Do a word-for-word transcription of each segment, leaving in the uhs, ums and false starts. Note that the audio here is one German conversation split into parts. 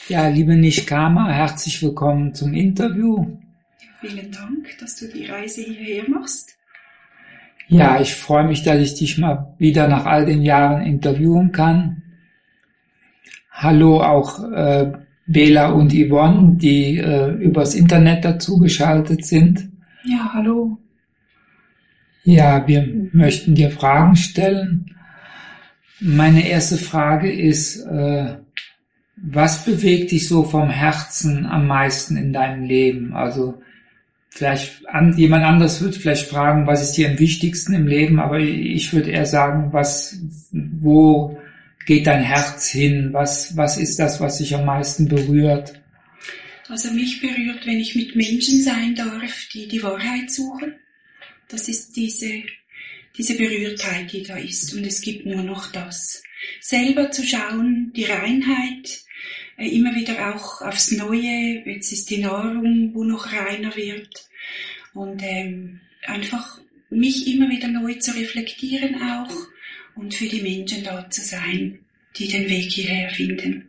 Ja, liebe Nishkama, herzlich willkommen zum Interview. Vielen Dank, dass du die Reise hierher machst. Ja, ich freue mich, dass ich dich mal wieder nach all den Jahren interviewen kann. Hallo auch äh, Bela und Yvonne, die äh, übers Internet dazu geschaltet sind. Ja, hallo. Ja, wir möchten dir Fragen stellen. Meine erste Frage ist, äh, was bewegt dich so vom Herzen am meisten in deinem Leben? Also vielleicht an, jemand anderes wird vielleicht fragen, was ist dir am wichtigsten im Leben, aber ich würde eher sagen, was, wo geht dein Herz hin? Was, was ist das, was dich am meisten berührt? Also mich berührt, wenn ich mit Menschen sein darf, die die Wahrheit suchen. Das ist diese, diese Berührtheit, die da ist. Und es gibt nur noch das. Selber zu schauen, die Reinheit, äh, immer wieder auch aufs Neue. Jetzt ist die Nahrung, wo noch reiner wird. Und ähm, einfach mich immer wieder neu zu reflektieren auch und für die Menschen da zu sein, die den Weg hierher finden.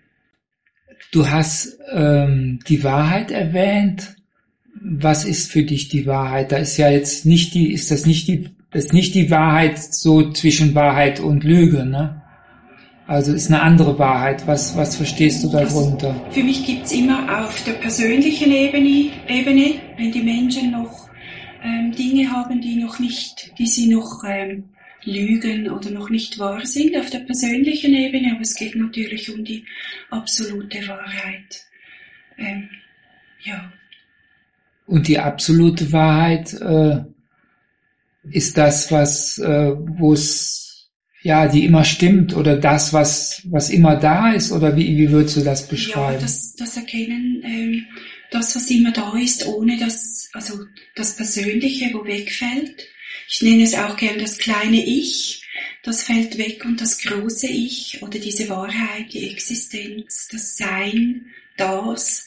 Du hast ähm, die Wahrheit erwähnt. Was ist für dich die Wahrheit? Da ist ja jetzt nicht die, ist das nicht die, das ist nicht die Wahrheit so zwischen Wahrheit und Lüge, ne? Also ist eine andere Wahrheit. Was, was verstehst du darunter? Also für mich gibt's immer auf der persönlichen Ebene, Ebene, wenn die Menschen noch ähm, Dinge haben, die noch nicht, die sie noch ähm, lügen oder noch nicht wahr sind, auf der persönlichen Ebene, aber es geht natürlich um die absolute Wahrheit. Ähm, ja. Und die absolute Wahrheit äh, ist das, was, äh, wo es ja, die immer stimmt, oder das, was was immer da ist, oder wie wie würdest du das beschreiben? Ja, das, das Erkennen, ähm, das, was immer da ist, ohne das, also das Persönliche, wo wegfällt. Ich nenne es auch gern das kleine Ich, das fällt weg, und das große Ich oder diese Wahrheit, die Existenz, das Sein, das,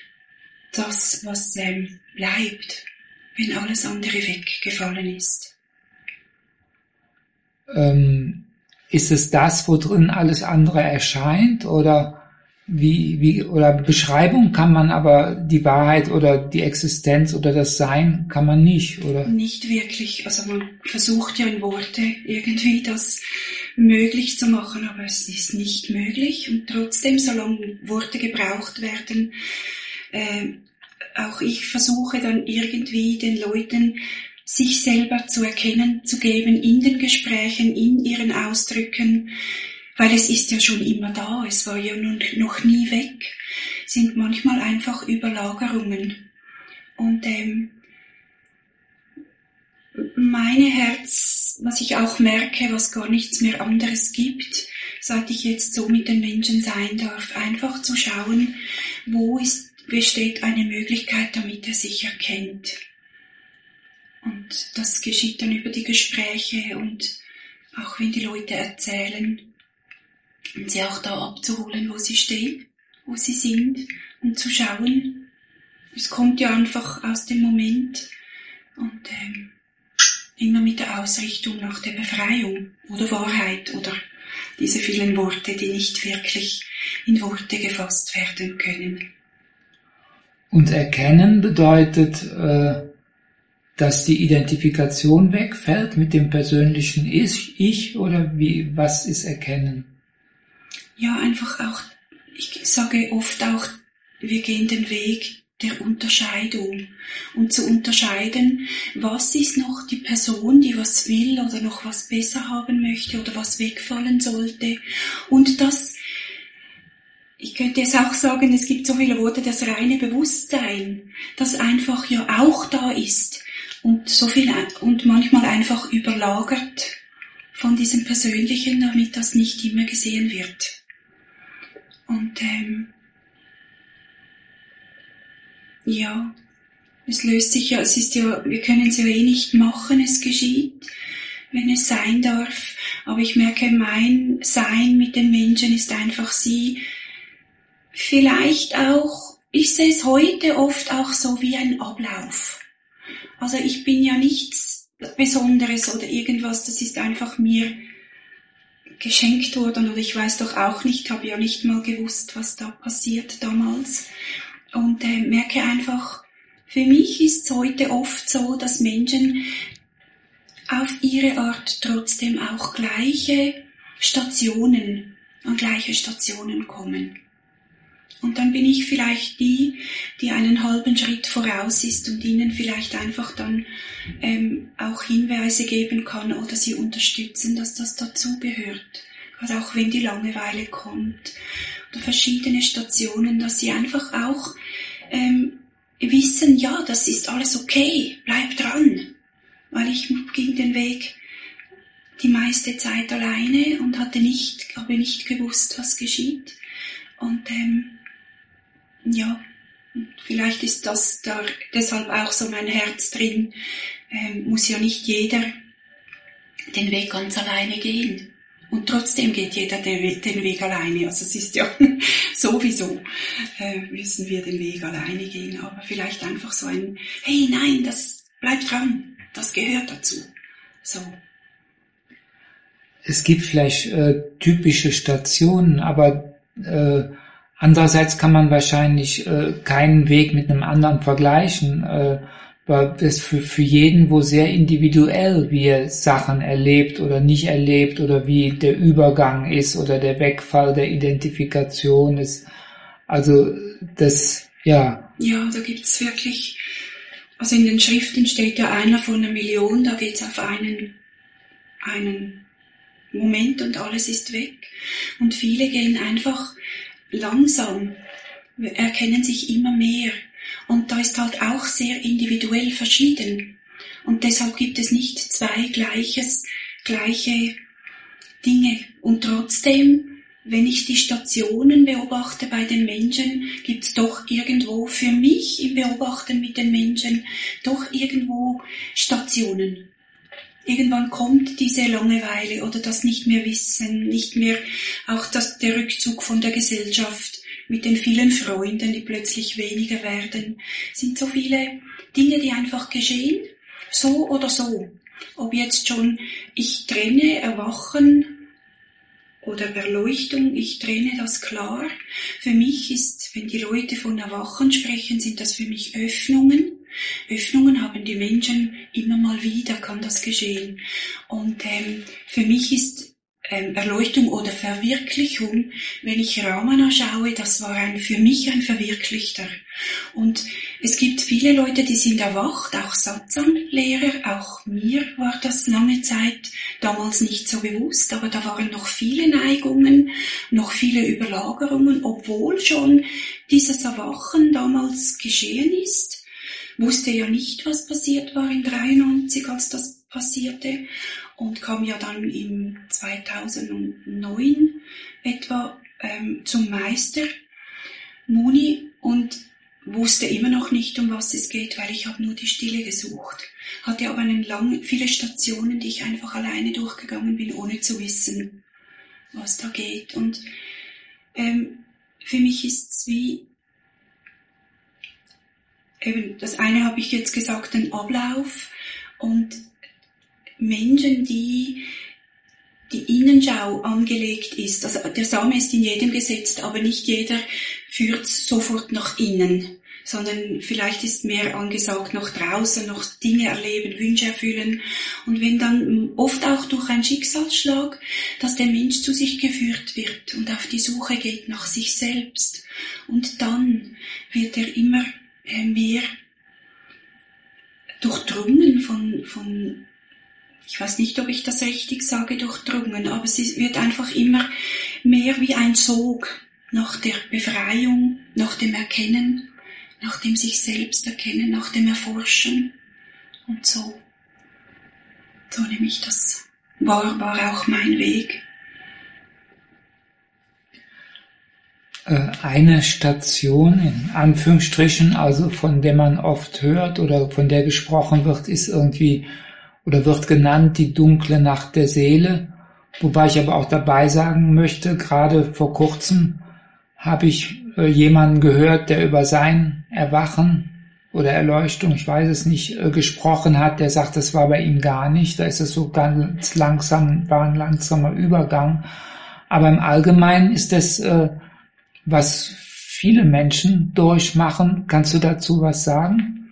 das, was ähm, bleibt, wenn alles andere weggefallen ist. Ähm, ist es das, wo drin alles andere erscheint, oder wie, wie, oder Beschreibung kann man, aber die Wahrheit oder die Existenz oder das Sein kann man nicht, oder? Nicht wirklich. Also man versucht ja in Worte irgendwie das möglich zu machen, aber es ist nicht möglich. Und trotzdem, solange Worte gebraucht werden, äh, auch ich versuche dann irgendwie den Leuten sich selber zu erkennen, zu geben in den Gesprächen, in ihren Ausdrücken, weil es ist ja schon immer da, es war ja noch nie weg, sind manchmal einfach Überlagerungen. Und ähm, meine Herz, was ich auch merke, was gar nichts mehr anderes gibt, seit ich jetzt so mit den Menschen sein darf, einfach zu schauen, wo ist, besteht eine Möglichkeit, damit er sich erkennt. Und das geschieht dann über die Gespräche und auch wenn die Leute erzählen, und sie auch da abzuholen, wo sie stehen, wo sie sind, und zu schauen. Es kommt ja einfach aus dem Moment und ähm, immer mit der Ausrichtung nach der Befreiung oder Wahrheit oder diese vielen Worte, die nicht wirklich in Worte gefasst werden können. Und erkennen bedeutet, äh, dass die Identifikation wegfällt mit dem persönlichen Ich, ich oder wie, was ist Erkennen? Ja, einfach auch, ich sage oft auch, wir gehen den Weg der Unterscheidung. Und zu unterscheiden, was ist noch die Person, die was will oder noch was besser haben möchte oder was wegfallen sollte. Und das, ich könnte es auch sagen, es gibt so viele Worte, das reine Bewusstsein, das einfach ja auch da ist. Und so viel, und manchmal einfach überlagert von diesem Persönlichen, damit das nicht immer gesehen wird. Und ähm, ja, es löst sich ja, es ist ja, wir können es ja eh nicht machen, es geschieht, wenn es sein darf. Aber ich merke, mein Sein mit den Menschen ist einfach sie, vielleicht auch, ich sehe es heute oft auch so wie ein Ablauf. Also ich bin ja nichts Besonderes oder irgendwas, das ist einfach mir geschenkt wurden, oder ich weiß doch auch nicht, habe ja nicht mal gewusst, was da passiert damals. Und äh, merke einfach, für mich ist es heute oft so, dass Menschen auf ihre Art trotzdem auch gleiche Stationen, an gleiche Stationen kommen. Und dann bin ich vielleicht die, die einen halben Schritt voraus ist und ihnen vielleicht einfach dann ähm, auch Hinweise geben kann oder sie unterstützen, dass das dazugehört. Also auch wenn die Langeweile kommt. Oder verschiedene Stationen, dass sie einfach auch ähm, wissen, ja, das ist alles okay, bleib dran. Weil ich ging den Weg die meiste Zeit alleine und hatte nicht, habe nicht gewusst, was geschieht. Und ähm, ja, vielleicht ist das da deshalb auch so mein Herz drin. Ähm, muss ja nicht jeder den Weg ganz alleine gehen. Und trotzdem geht jeder den Weg alleine. Also es ist ja sowieso, äh, müssen wir den Weg alleine gehen. Aber vielleicht einfach so ein, hey, nein, das bleibt dran, das gehört dazu. So. Es gibt vielleicht äh, typische Stationen, aber äh, andererseits kann man wahrscheinlich äh, keinen Weg mit einem anderen vergleichen, äh, weil das für, für jeden wo sehr individuell, wie er Sachen erlebt oder nicht erlebt oder wie der Übergang ist oder der Wegfall der Identifikation ist. Also das, ja. Ja, da gibt's wirklich, also in den Schriften steht ja einer von einer Million, da geht's auf einen, einen Moment und alles ist weg. Und viele gehen einfach langsam, erkennen sich immer mehr. Und da ist halt auch sehr individuell verschieden. Und deshalb gibt es nicht zwei gleiches, gleiche Dinge. Und trotzdem, wenn ich die Stationen beobachte bei den Menschen, gibt es doch irgendwo für mich im Beobachten mit den Menschen doch irgendwo Stationen. Irgendwann kommt diese Langeweile oder das nicht mehr wissen, nicht mehr auch das, der Rückzug von der Gesellschaft mit den vielen Freunden, die plötzlich weniger werden. Es sind so viele Dinge, die einfach geschehen, so oder so. Ob jetzt schon ich trenne Erwachen oder Erleuchtung, ich trenne das klar. Für mich ist, wenn die Leute von Erwachen sprechen, sind das für mich Öffnungen. Öffnungen haben die Menschen immer mal wieder, kann das geschehen. Und ähm, für mich ist ähm, Erleuchtung oder Verwirklichung, wenn ich Ramana schaue, das war ein, für mich ein Verwirklichter. Und es gibt viele Leute, die sind erwacht, auch Satsang-Lehrer, auch mir war das lange Zeit damals nicht so bewusst, aber da waren noch viele Neigungen, noch viele Überlagerungen, obwohl schon dieses Erwachen damals geschehen ist. Wusste ja nicht, was passiert war in dreiundneunzig, als das passierte, und kam ja dann im zweitausendneun etwa ähm, zum Meister Muni und wusste immer noch nicht, um was es geht, weil ich habe nur die Stille gesucht. Hatte aber einen langen, viele Stationen, die ich einfach alleine durchgegangen bin, ohne zu wissen, was da geht. Und ähm, für mich ist es wie eben, das eine habe ich jetzt gesagt, ein Ablauf, und Menschen, die die Innenschau angelegt ist, also der Same ist in jedem gesetzt, aber nicht jeder führt sofort nach innen, sondern vielleicht ist mehr angesagt nach draußen, noch Dinge erleben, Wünsche erfüllen, und wenn dann oft auch durch einen Schicksalsschlag, dass der Mensch zu sich geführt wird und auf die Suche geht nach sich selbst, und dann wird er immer mehr durchdrungen von, von, ich weiß nicht, ob ich das richtig sage, durchdrungen, aber es wird einfach immer mehr wie ein Sog nach der Befreiung, nach dem Erkennen, nach dem sich selbst erkennen, nach dem Erforschen, und so. So nehme ich das wahr, war auch mein Weg. Eine Station, in Anführungsstrichen, also von der man oft hört oder von der gesprochen wird, ist irgendwie oder wird genannt die dunkle Nacht der Seele. Wobei ich aber auch dabei sagen möchte, gerade vor kurzem habe ich jemanden gehört, der über sein Erwachen oder Erleuchtung, ich weiß es nicht, äh, gesprochen hat, der sagt, das war bei ihm gar nicht. Da ist es so ganz langsam, war ein langsamer Übergang. Aber im Allgemeinen ist das, äh, was viele Menschen durchmachen. Kannst du dazu was sagen?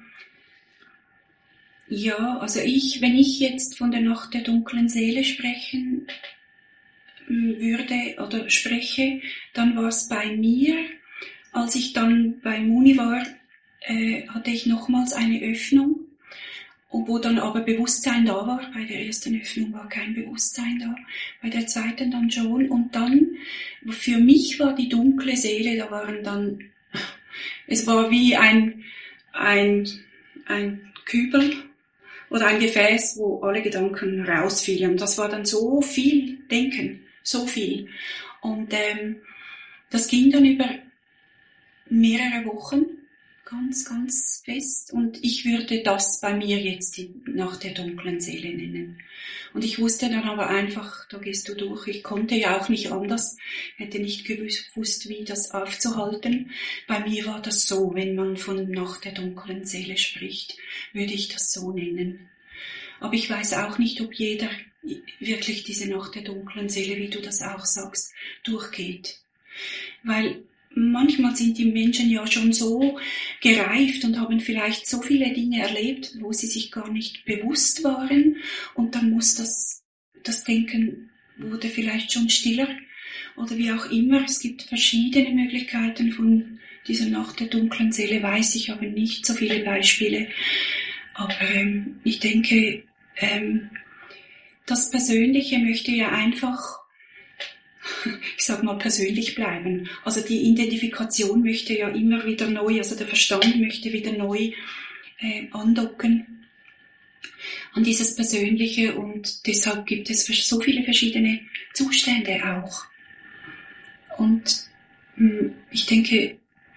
Ja, also ich, wenn ich jetzt von der Nacht der dunklen Seele sprechen würde oder spreche, dann war es bei mir, als ich dann bei Muni war, äh, hatte ich nochmals eine Öffnung, wo dann aber Bewusstsein da war. Bei der ersten Öffnung war kein Bewusstsein da, bei der zweiten dann schon. Und dann, für mich war die dunkle Seele, da waren dann, es war wie ein, ein, ein Kübel oder ein Gefäß, wo alle Gedanken rausfielen. Das war dann so viel Denken, so viel. Und ähm, das ging dann über mehrere Wochen, ganz, ganz fest. Und ich würde das bei mir jetzt die Nacht der dunklen Seele nennen. Und ich wusste dann aber einfach, da gehst du durch. Ich konnte ja auch nicht anders, hätte nicht gewusst, wie das aufzuhalten. Bei mir war das so, wenn man von Nacht der dunklen Seele spricht, würde ich das so nennen. Aber ich weiß auch nicht, ob jeder wirklich diese Nacht der dunklen Seele, wie du das auch sagst, durchgeht. Weil manchmal sind die Menschen ja schon so gereift und haben vielleicht so viele Dinge erlebt, wo sie sich gar nicht bewusst waren. Und dann muss das, das Denken wurde vielleicht schon stiller oder wie auch immer. Es gibt verschiedene Möglichkeiten von dieser Nacht der dunklen Seele, weiß ich aber nicht so viele Beispiele. Aber ähm, ich denke, ähm, das Persönliche möchte ja einfach, ich sag mal, persönlich bleiben. Also die Identifikation möchte ja immer wieder neu, also der Verstand möchte wieder neu äh, andocken an dieses Persönliche und deshalb gibt es so viele verschiedene Zustände auch. Und mh, ich denke,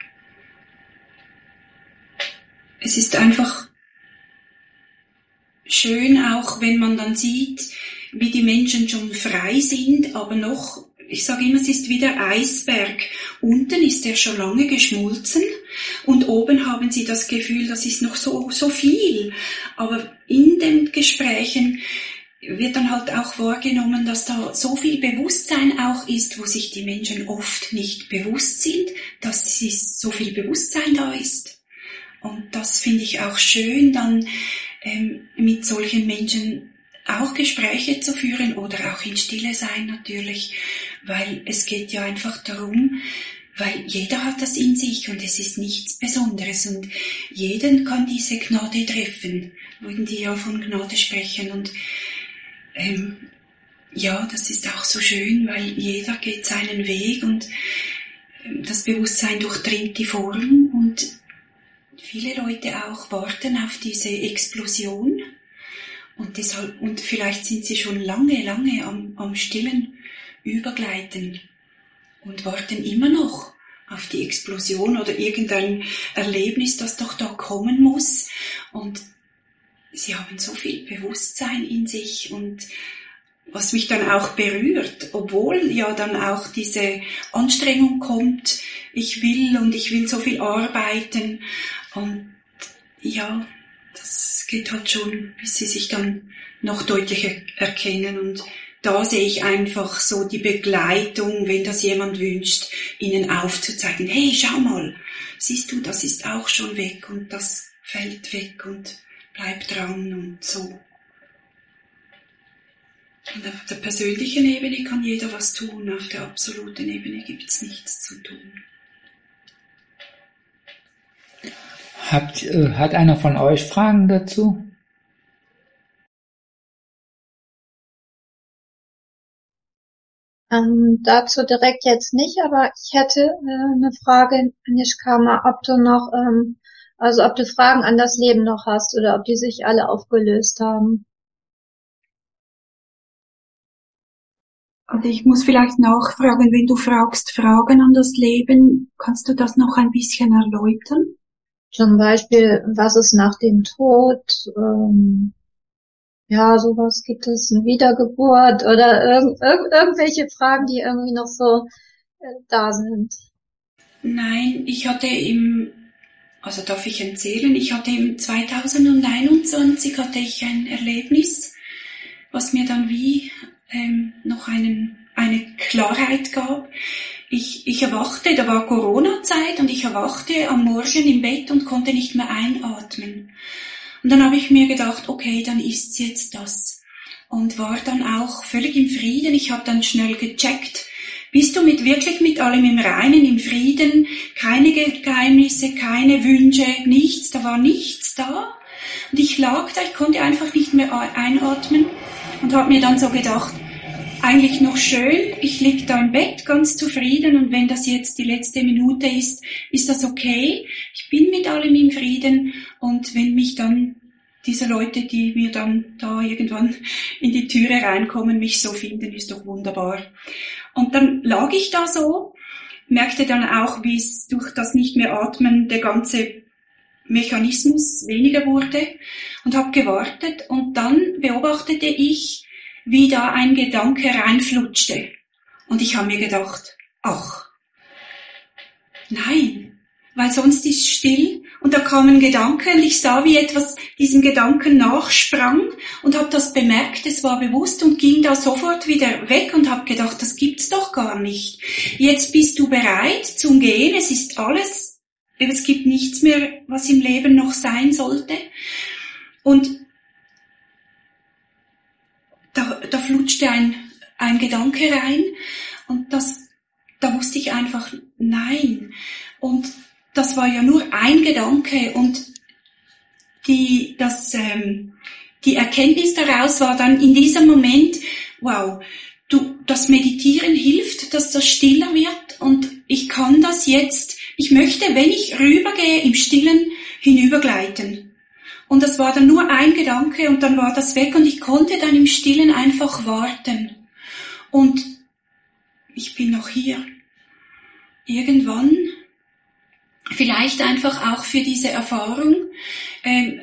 es ist einfach schön auch, wenn man dann sieht, wie die Menschen schon frei sind, aber noch, ich sage immer, es ist wie der Eisberg. Unten ist er schon lange geschmolzen und oben haben sie das Gefühl, das ist noch so, so viel. Aber in den Gesprächen wird dann halt auch wahrgenommen, dass da so viel Bewusstsein auch ist, wo sich die Menschen oft nicht bewusst sind, dass so viel Bewusstsein da ist. Und das finde ich auch schön, dann ähm, mit solchen Menschen auch Gespräche zu führen oder auch in Stille sein natürlich, weil es geht ja einfach darum, weil jeder hat das in sich und es ist nichts Besonderes und jeden kann diese Gnade treffen, würden die ja von Gnade sprechen und ähm, ja, das ist auch so schön, weil jeder geht seinen Weg und ähm, das Bewusstsein durchdringt die Form und viele Leute auch warten auf diese Explosion. Und deshalb, und vielleicht sind sie schon lange, lange am, am stillen Übergleiten und warten immer noch auf die Explosion oder irgendein Erlebnis, das doch da kommen muss. Und sie haben so viel Bewusstsein in sich und was mich dann auch berührt, obwohl ja dann auch diese Anstrengung kommt, ich will und ich will so viel arbeiten und ja, das geht halt schon, bis sie sich dann noch deutlicher erkennen und da sehe ich einfach so die Begleitung, wenn das jemand wünscht, ihnen aufzuzeigen, hey, schau mal, siehst du, das ist auch schon weg und das fällt weg und bleibt dran und so. Und auf der persönlichen Ebene kann jeder was tun, auf der absoluten Ebene gibt es nichts zu tun. Habt, äh, hat einer von euch Fragen dazu? Ähm, dazu direkt jetzt nicht, aber ich hätte äh, eine Frage, Nishkama, ob du noch, ähm, also ob du Fragen an das Leben noch hast oder ob die sich alle aufgelöst haben. Also ich muss vielleicht nachfragen, wenn du fragst, Fragen an das Leben, kannst du das noch ein bisschen erläutern? Zum Beispiel, was ist nach dem Tod? Ähm, ja, sowas, gibt es eine Wiedergeburt oder irg irg irgendwelche Fragen, die irgendwie noch so äh, da sind? Nein, ich hatte im, Also darf ich erzählen, ich hatte im zweitausendeinundzwanzig hatte ich ein Erlebnis, was mir dann wie ähm, noch einen, eine Klarheit gab. Ich, ich erwachte, da war Corona-Zeit und ich erwachte am Morgen im Bett und konnte nicht mehr einatmen. Und dann habe ich mir gedacht, okay, dann ist's jetzt das. Und war dann auch völlig im Frieden. Ich habe dann schnell gecheckt, bist du mit wirklich mit allem im Reinen, im Frieden, keine Geheimnisse, keine Wünsche, nichts, da war nichts da. Und ich lag da, ich konnte einfach nicht mehr einatmen und habe mir dann so gedacht, eigentlich noch schön, ich lieg da im Bett ganz zufrieden und wenn das jetzt die letzte Minute ist, ist das okay. Ich bin mit allem im Frieden und wenn mich dann diese Leute, die mir dann da irgendwann in die Türe reinkommen, mich so finden, ist doch wunderbar. Und dann lag ich da so, merkte dann auch, wie es durch das nicht mehr Atmen der ganze Mechanismus weniger wurde und habe gewartet und dann beobachtete ich, wie da ein Gedanke reinflutschte. Und ich habe mir gedacht, ach, nein, weil sonst ist still und da kam ein Gedanke und ich sah, wie etwas diesem Gedanken nachsprang und habe das bemerkt, es war bewusst und ging da sofort wieder weg und habe gedacht, das gibt's doch gar nicht. Jetzt bist du bereit zum Gehen, es ist alles, es gibt nichts mehr, was im Leben noch sein sollte. Und da, da flutschte ein, ein Gedanke rein und das, da wusste ich einfach, nein. Und das war ja nur ein Gedanke und die, das, ähm, die Erkenntnis daraus war dann in diesem Moment, wow, du, das Meditieren hilft, dass das stiller wird und ich kann das jetzt, ich möchte, wenn ich rübergehe, im Stillen hinübergleiten. Und das war dann nur ein Gedanke und dann war das weg und ich konnte dann im Stillen einfach warten. Und ich bin noch hier. Irgendwann, vielleicht einfach auch für diese Erfahrung, ähm,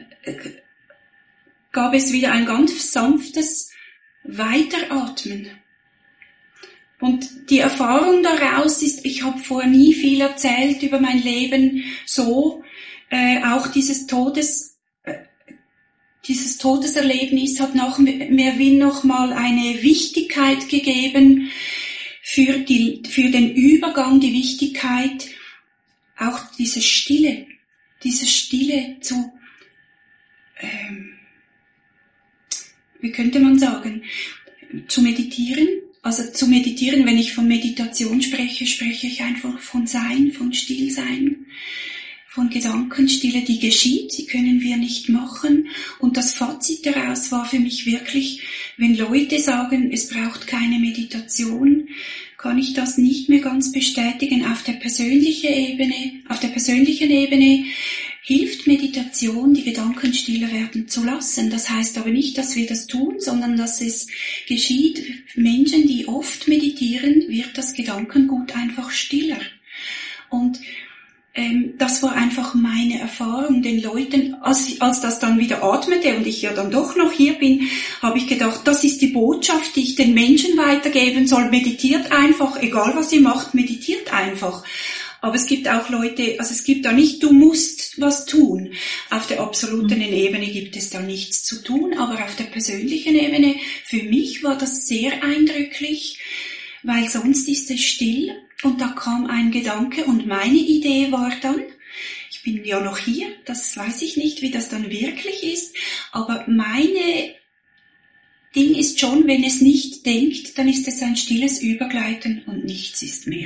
gab es wieder ein ganz sanftes Weiteratmen. Und die Erfahrung daraus ist, ich habe vorher nie viel erzählt über mein Leben, so äh, auch dieses Todes Dieses Todeserlebnis hat noch, mir wie noch mal eine Wichtigkeit gegeben für die, für den Übergang, die Wichtigkeit, auch diese Stille, diese Stille zu, ähm, wie könnte man sagen, zu meditieren. Also zu meditieren, wenn ich von Meditation spreche, spreche ich einfach von Sein, von Stillsein. Von Gedankenstille, die geschieht, die können wir nicht machen. Und das Fazit daraus war für mich wirklich, wenn Leute sagen, es braucht keine Meditation, kann ich das nicht mehr ganz bestätigen. Auf der persönlichen Ebene, auf der persönlichen Ebene hilft Meditation, die Gedanken stiller werden zu lassen. Das heißt aber nicht, dass wir das tun, sondern dass es geschieht. Menschen, die oft meditieren, wird das Gedankengut einfach stiller. Und Ähm, das war einfach meine Erfahrung, den Leuten, als, als das dann wieder atmete und ich ja dann doch noch hier bin, habe ich gedacht, das ist die Botschaft, die ich den Menschen weitergeben soll. Meditiert einfach, egal was ihr macht, meditiert einfach. Aber es gibt auch Leute, also es gibt da nicht, du musst was tun. Auf der absoluten mhm. Ebene gibt es da nichts zu tun, aber auf der persönlichen Ebene, für mich war das sehr eindrücklich, weil sonst ist es still. Und da kam ein Gedanke und meine Idee war dann, ich bin ja noch hier, das weiß ich nicht, wie das dann wirklich ist, aber meine Ding ist schon, wenn es nicht denkt, dann ist es ein stilles Übergleiten und nichts ist mehr.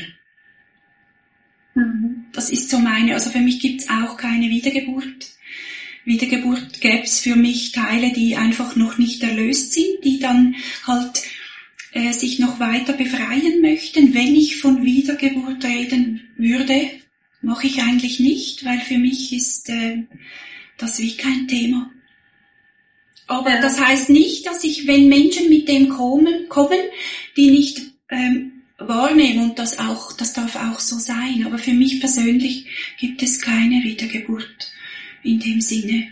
Mhm. Das ist so meine, also für mich gibt's auch keine Wiedergeburt. Wiedergeburt gäbe es für mich Teile, die einfach noch nicht erlöst sind, die dann halt äh, sich noch weiter befreien möchten. Wenn ich von Wiedergeburt reden würde, mache ich eigentlich nicht, weil für mich ist äh, das wie kein Thema. Aber ja. Das heißt nicht, dass ich, wenn Menschen mit dem kommen, kommen die nicht ähm, wahrnehmen, und das auch, das darf auch so sein. Aber für mich persönlich gibt es keine Wiedergeburt in dem Sinne.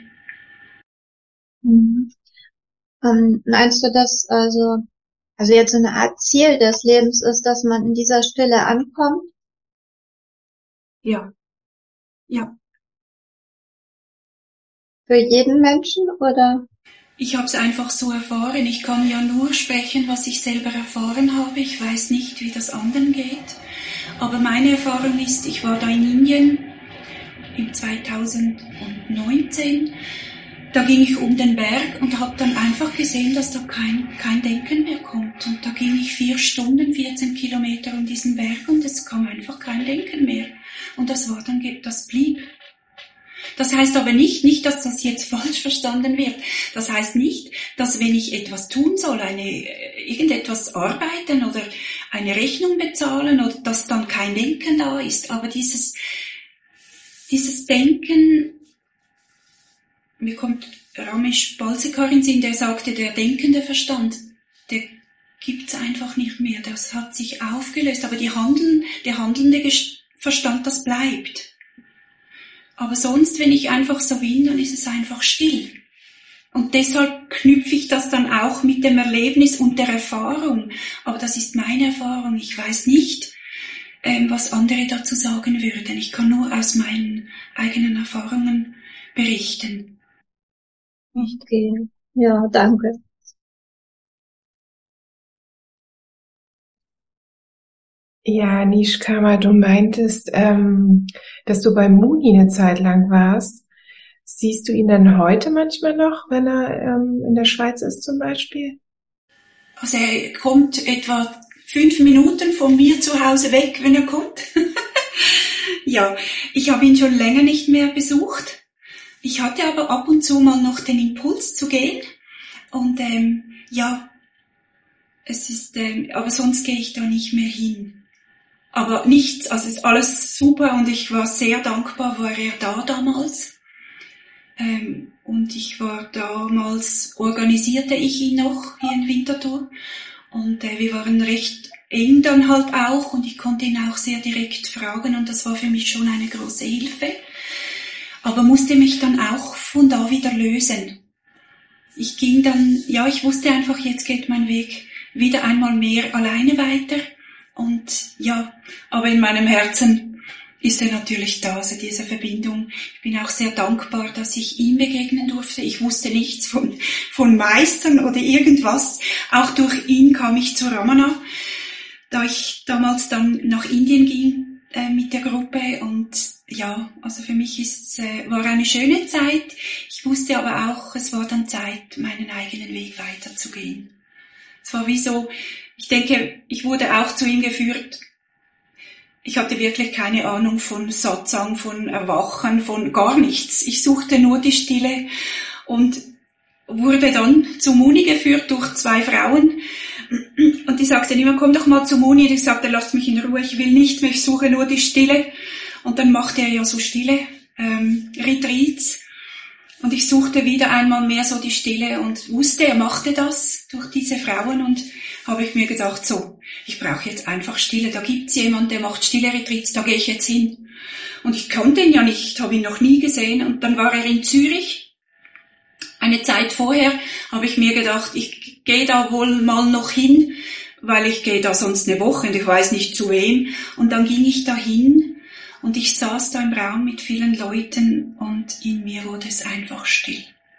Mhm. Ähm, meinst du, dass also, also jetzt so eine Art Ziel des Lebens ist, dass man in dieser Stille ankommt? Ja, ja. für jeden Menschen, oder? Ich habe es einfach so erfahren. Ich kann ja nur sprechen, was ich selber erfahren habe. Ich weiß nicht, wie das anderen geht. Aber meine Erfahrung ist, ich war da in Indien im zweitausendneunzehn. Da ging ich um den Berg und habe dann einfach gesehen, dass da kein, kein Denken mehr kommt. Und da ging ich vier Stunden, vierzehn Kilometer um diesen Berg und es kam einfach kein Denken mehr. Und das war dann, das blieb. Das heißt aber nicht, nicht, dass das jetzt falsch verstanden wird. Das heißt nicht, dass wenn ich etwas tun soll, eine, irgendetwas arbeiten oder eine Rechnung bezahlen, oder dass dann kein Denken da ist. Aber dieses, dieses Denken, mir kommt Ramesh Balsekar in den Sinn, der sagte, der denkende Verstand, der gibt's einfach nicht mehr. Das hat sich aufgelöst. Aber die Handeln, der handelnde Verstand, das bleibt. Aber sonst, wenn ich einfach so bin, dann ist es einfach still. Und deshalb knüpfe ich das dann auch mit dem Erlebnis und der Erfahrung. Aber das ist meine Erfahrung. Ich weiß nicht, ähm, was andere dazu sagen würden. Ich kann nur aus meinen eigenen Erfahrungen berichten. Okay, ja, danke. Ja, Nishkama, du meintest, ähm, dass du bei Muni eine Zeit lang warst. Siehst du ihn dann heute manchmal noch, wenn er ähm, in der Schweiz ist zum Beispiel? Also er kommt etwa fünf Minuten von mir zu Hause weg, wenn er kommt. Ja, ich habe ihn schon länger nicht mehr besucht. Ich hatte aber ab und zu mal noch den Impuls zu gehen. Und ähm, ja, es ist, ähm, aber sonst gehe ich da nicht mehr hin. Aber nichts, also ist alles super und ich war sehr dankbar, war er da damals. Ähm, und ich war damals, organisierte ich ihn noch hier in Winterthur. Und äh, wir waren recht eng dann halt auch und ich konnte ihn auch sehr direkt fragen und das war für mich schon eine große Hilfe. Aber musste mich dann auch von da wieder lösen. Ich ging dann, ja, ich wusste einfach, jetzt geht mein Weg wieder einmal mehr alleine weiter. Und ja, aber in meinem Herzen ist er natürlich da, also diese Verbindung. Ich bin auch sehr dankbar, dass ich ihm begegnen durfte. Ich wusste nichts von, von Meistern oder irgendwas. Auch durch ihn kam ich zu Ramana, da ich damals dann nach Indien ging äh, mit der Gruppe. Und ja, also für mich ist, äh, war eine schöne Zeit. Ich wusste aber auch, es war dann Zeit, meinen eigenen Weg weiterzugehen. Es war wie so, ich denke, ich wurde auch zu ihm geführt. Ich hatte wirklich keine Ahnung von Satsang, von Erwachen, von gar nichts. Ich suchte nur die Stille und wurde dann zu Muni geführt durch zwei Frauen. Und die sagten immer, komm doch mal zu Muni. Und ich sagte, lasst mich in Ruhe, ich will nicht mehr, ich suche nur die Stille. Und dann machte er ja so Stille, ähm, Retreats. Und ich suchte wieder einmal mehr so die Stille und wusste, er machte das durch diese Frauen und habe ich mir gedacht, so, ich brauche jetzt einfach Stille. Da gibt's jemand, der macht stille Retreats, da gehe ich jetzt hin. Und ich kannte ihn ja nicht, habe ihn noch nie gesehen. Und dann war er in Zürich. Eine Zeit vorher habe ich mir gedacht, ich gehe da wohl mal noch hin, weil ich gehe da sonst eine Woche und ich weiß nicht zu wem. Und dann ging ich da hin. Und ich saß da im Raum mit vielen Leuten und in mir wurde es einfach still.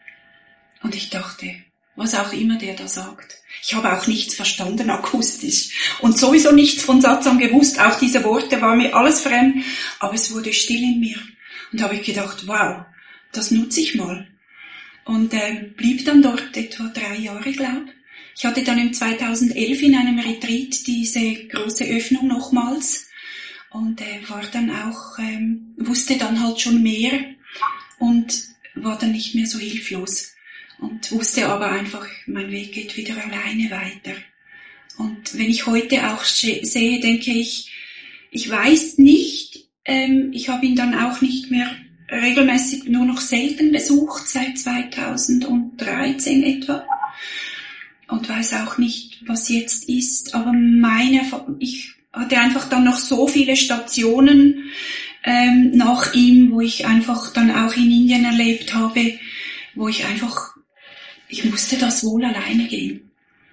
Und ich dachte, was auch immer der da sagt. Ich habe auch nichts verstanden akustisch und sowieso nichts von Satsang gewusst. Auch diese Worte waren mir alles fremd, aber es wurde still in mir. Und habe ich gedacht, wow, das nutze ich mal. Und äh, blieb dann dort etwa drei Jahre, glaube ich. Ich hatte dann im zweitausendelf in einem Retreat diese große Öffnung nochmals. Und äh, war dann auch, ähm, wusste dann halt schon mehr und war dann nicht mehr so hilflos. Und wusste aber einfach, mein Weg geht wieder alleine weiter. Und wenn ich heute auch sehe, denke ich, ich weiß nicht, ähm, ich habe ihn dann auch nicht mehr regelmäßig, nur noch selten besucht, seit zweitausenddreizehn etwa. Und weiß auch nicht, was jetzt ist, aber meine, ich hatte einfach dann noch so viele Stationen ähm, nach ihm, wo ich einfach dann auch in Indien erlebt habe, wo ich einfach, ich musste das wohl alleine gehen.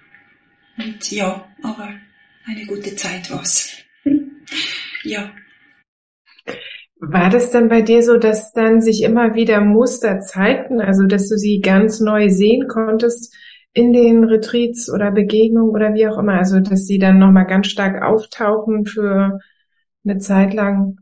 Und ja, aber eine gute Zeit war's. Ja. War das dann bei dir so, dass dann sich immer wieder Muster zeigten, also dass du sie ganz neu sehen konntest in den Retreats oder Begegnungen oder wie auch immer, also dass sie dann nochmal ganz stark auftauchen für eine Zeit lang?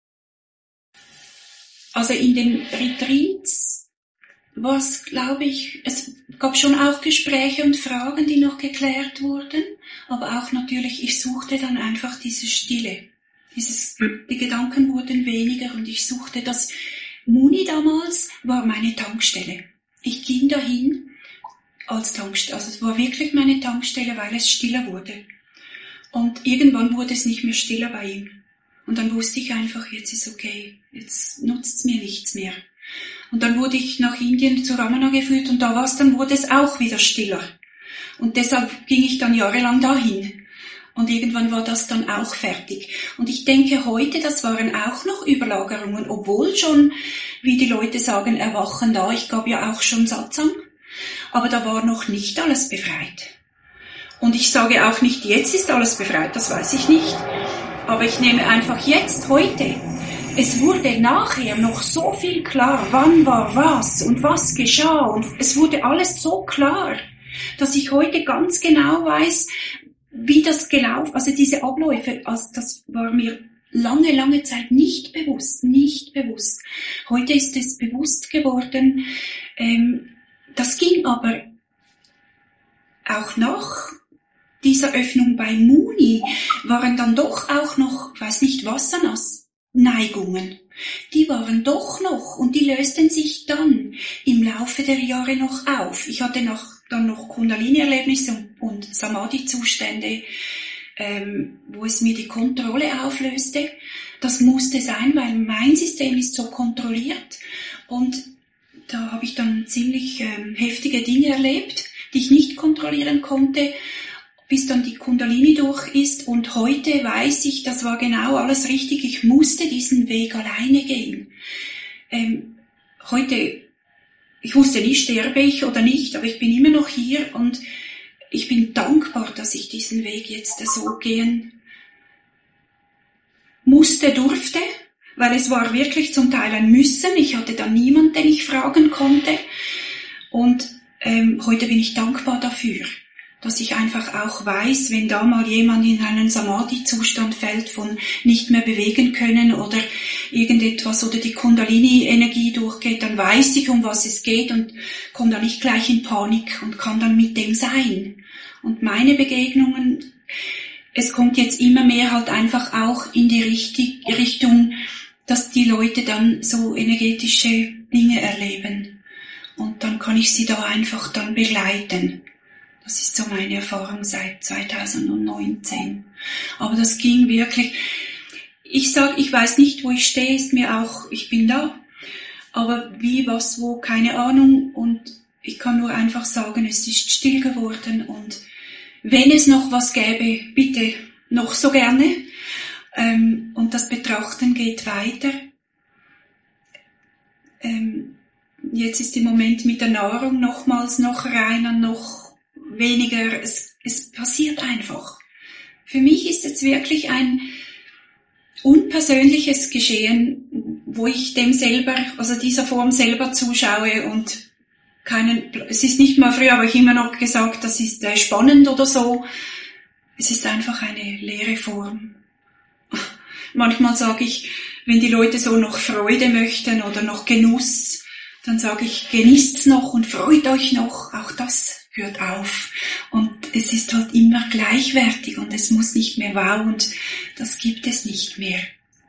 Also in den Retreats war es, glaube ich, es gab schon auch Gespräche und Fragen, die noch geklärt wurden, aber auch natürlich, ich suchte dann einfach diese Stille. Dieses, die Gedanken wurden weniger und ich suchte das. Muni damals war meine Tankstelle. Ich ging dahin als Tankstelle, also es war wirklich meine Tankstelle, weil es stiller wurde. Und irgendwann wurde es nicht mehr stiller bei ihm. Und dann wusste ich einfach, jetzt ist okay, jetzt nutzt es mir nichts mehr. Und dann wurde ich nach Indien zu Ramana geführt und da war es, dann wurde es auch wieder stiller. Und deshalb ging ich dann jahrelang dahin. Und irgendwann war das dann auch fertig. Und ich denke heute, das waren auch noch Überlagerungen, obwohl schon, wie die Leute sagen, Erwachen da. Ich gab ja auch schon Satsang. Aber da war noch nicht alles befreit. Und ich sage auch nicht, jetzt ist alles befreit, das weiß ich nicht. Aber ich nehme einfach jetzt, heute. Es wurde nachher noch so viel klar, wann war was und was geschah. Und es wurde alles so klar, dass ich heute ganz genau weiß, wie das gelaufen, also diese Abläufe, also das war mir lange, lange Zeit nicht bewusst, nicht bewusst. Heute ist es bewusst geworden. Ähm, das ging aber auch nach dieser Öffnung bei Muni, waren dann doch auch noch, weiß nicht, Vasanas, Neigungen. Die waren doch noch und die lösten sich dann im Laufe der Jahre noch auf. Ich hatte noch, dann noch Kundalini-Erlebnisse und Samadhi-Zustände, ähm, wo es mir die Kontrolle auflöste. Das musste sein, weil mein System ist so kontrolliert und da habe ich dann ziemlich ähm, heftige Dinge erlebt, die ich nicht kontrollieren konnte, bis dann die Kundalini durch ist. Und heute weiß ich, das war genau alles richtig. Ich musste diesen Weg alleine gehen. Ähm, heute, ich wusste nicht, sterbe ich oder nicht, aber ich bin immer noch hier und ich bin dankbar, dass ich diesen Weg jetzt so gehen musste, durfte, weil es war wirklich zum Teil ein Müssen. Ich hatte dann niemanden, den ich fragen konnte. Und ähm, heute bin ich dankbar dafür, dass ich einfach auch weiß, wenn da mal jemand in einen Samadhi-Zustand fällt von nicht mehr bewegen können oder irgendetwas oder die Kundalini-Energie durchgeht, dann weiß ich, um was es geht und komme dann nicht gleich in Panik und kann dann mit dem sein. Und meine Begegnungen, es kommt jetzt immer mehr halt einfach auch in die Richtung, dass die Leute dann so energetische Dinge erleben. Und dann kann ich sie da einfach dann begleiten. Das ist so meine Erfahrung seit zweitausendneunzehn. Aber das ging wirklich, ich sage, ich weiß nicht, wo ich stehe, ist mir auch, ich bin da. Aber wie, was, wo, keine Ahnung. Und ich kann nur einfach sagen, es ist still geworden. Und wenn es noch was gäbe, bitte noch so gerne. Ähm, und das Betrachten geht weiter. Ähm, jetzt ist im Moment mit der Nahrung nochmals noch reiner, noch weniger, es, es passiert einfach. Für mich ist es wirklich ein unpersönliches Geschehen, wo ich dem selber, also dieser Form selber zuschaue und keinen, es ist nicht mal früher, habe ich immer noch gesagt, das ist äh, spannend oder so. Es ist einfach eine leere Form. Manchmal sage ich, wenn die Leute so noch Freude möchten oder noch Genuss, dann sage ich, genießt's noch und freut euch noch, auch das hört auf. Und es ist halt immer gleichwertig und es muss nicht mehr wow und das gibt es nicht mehr.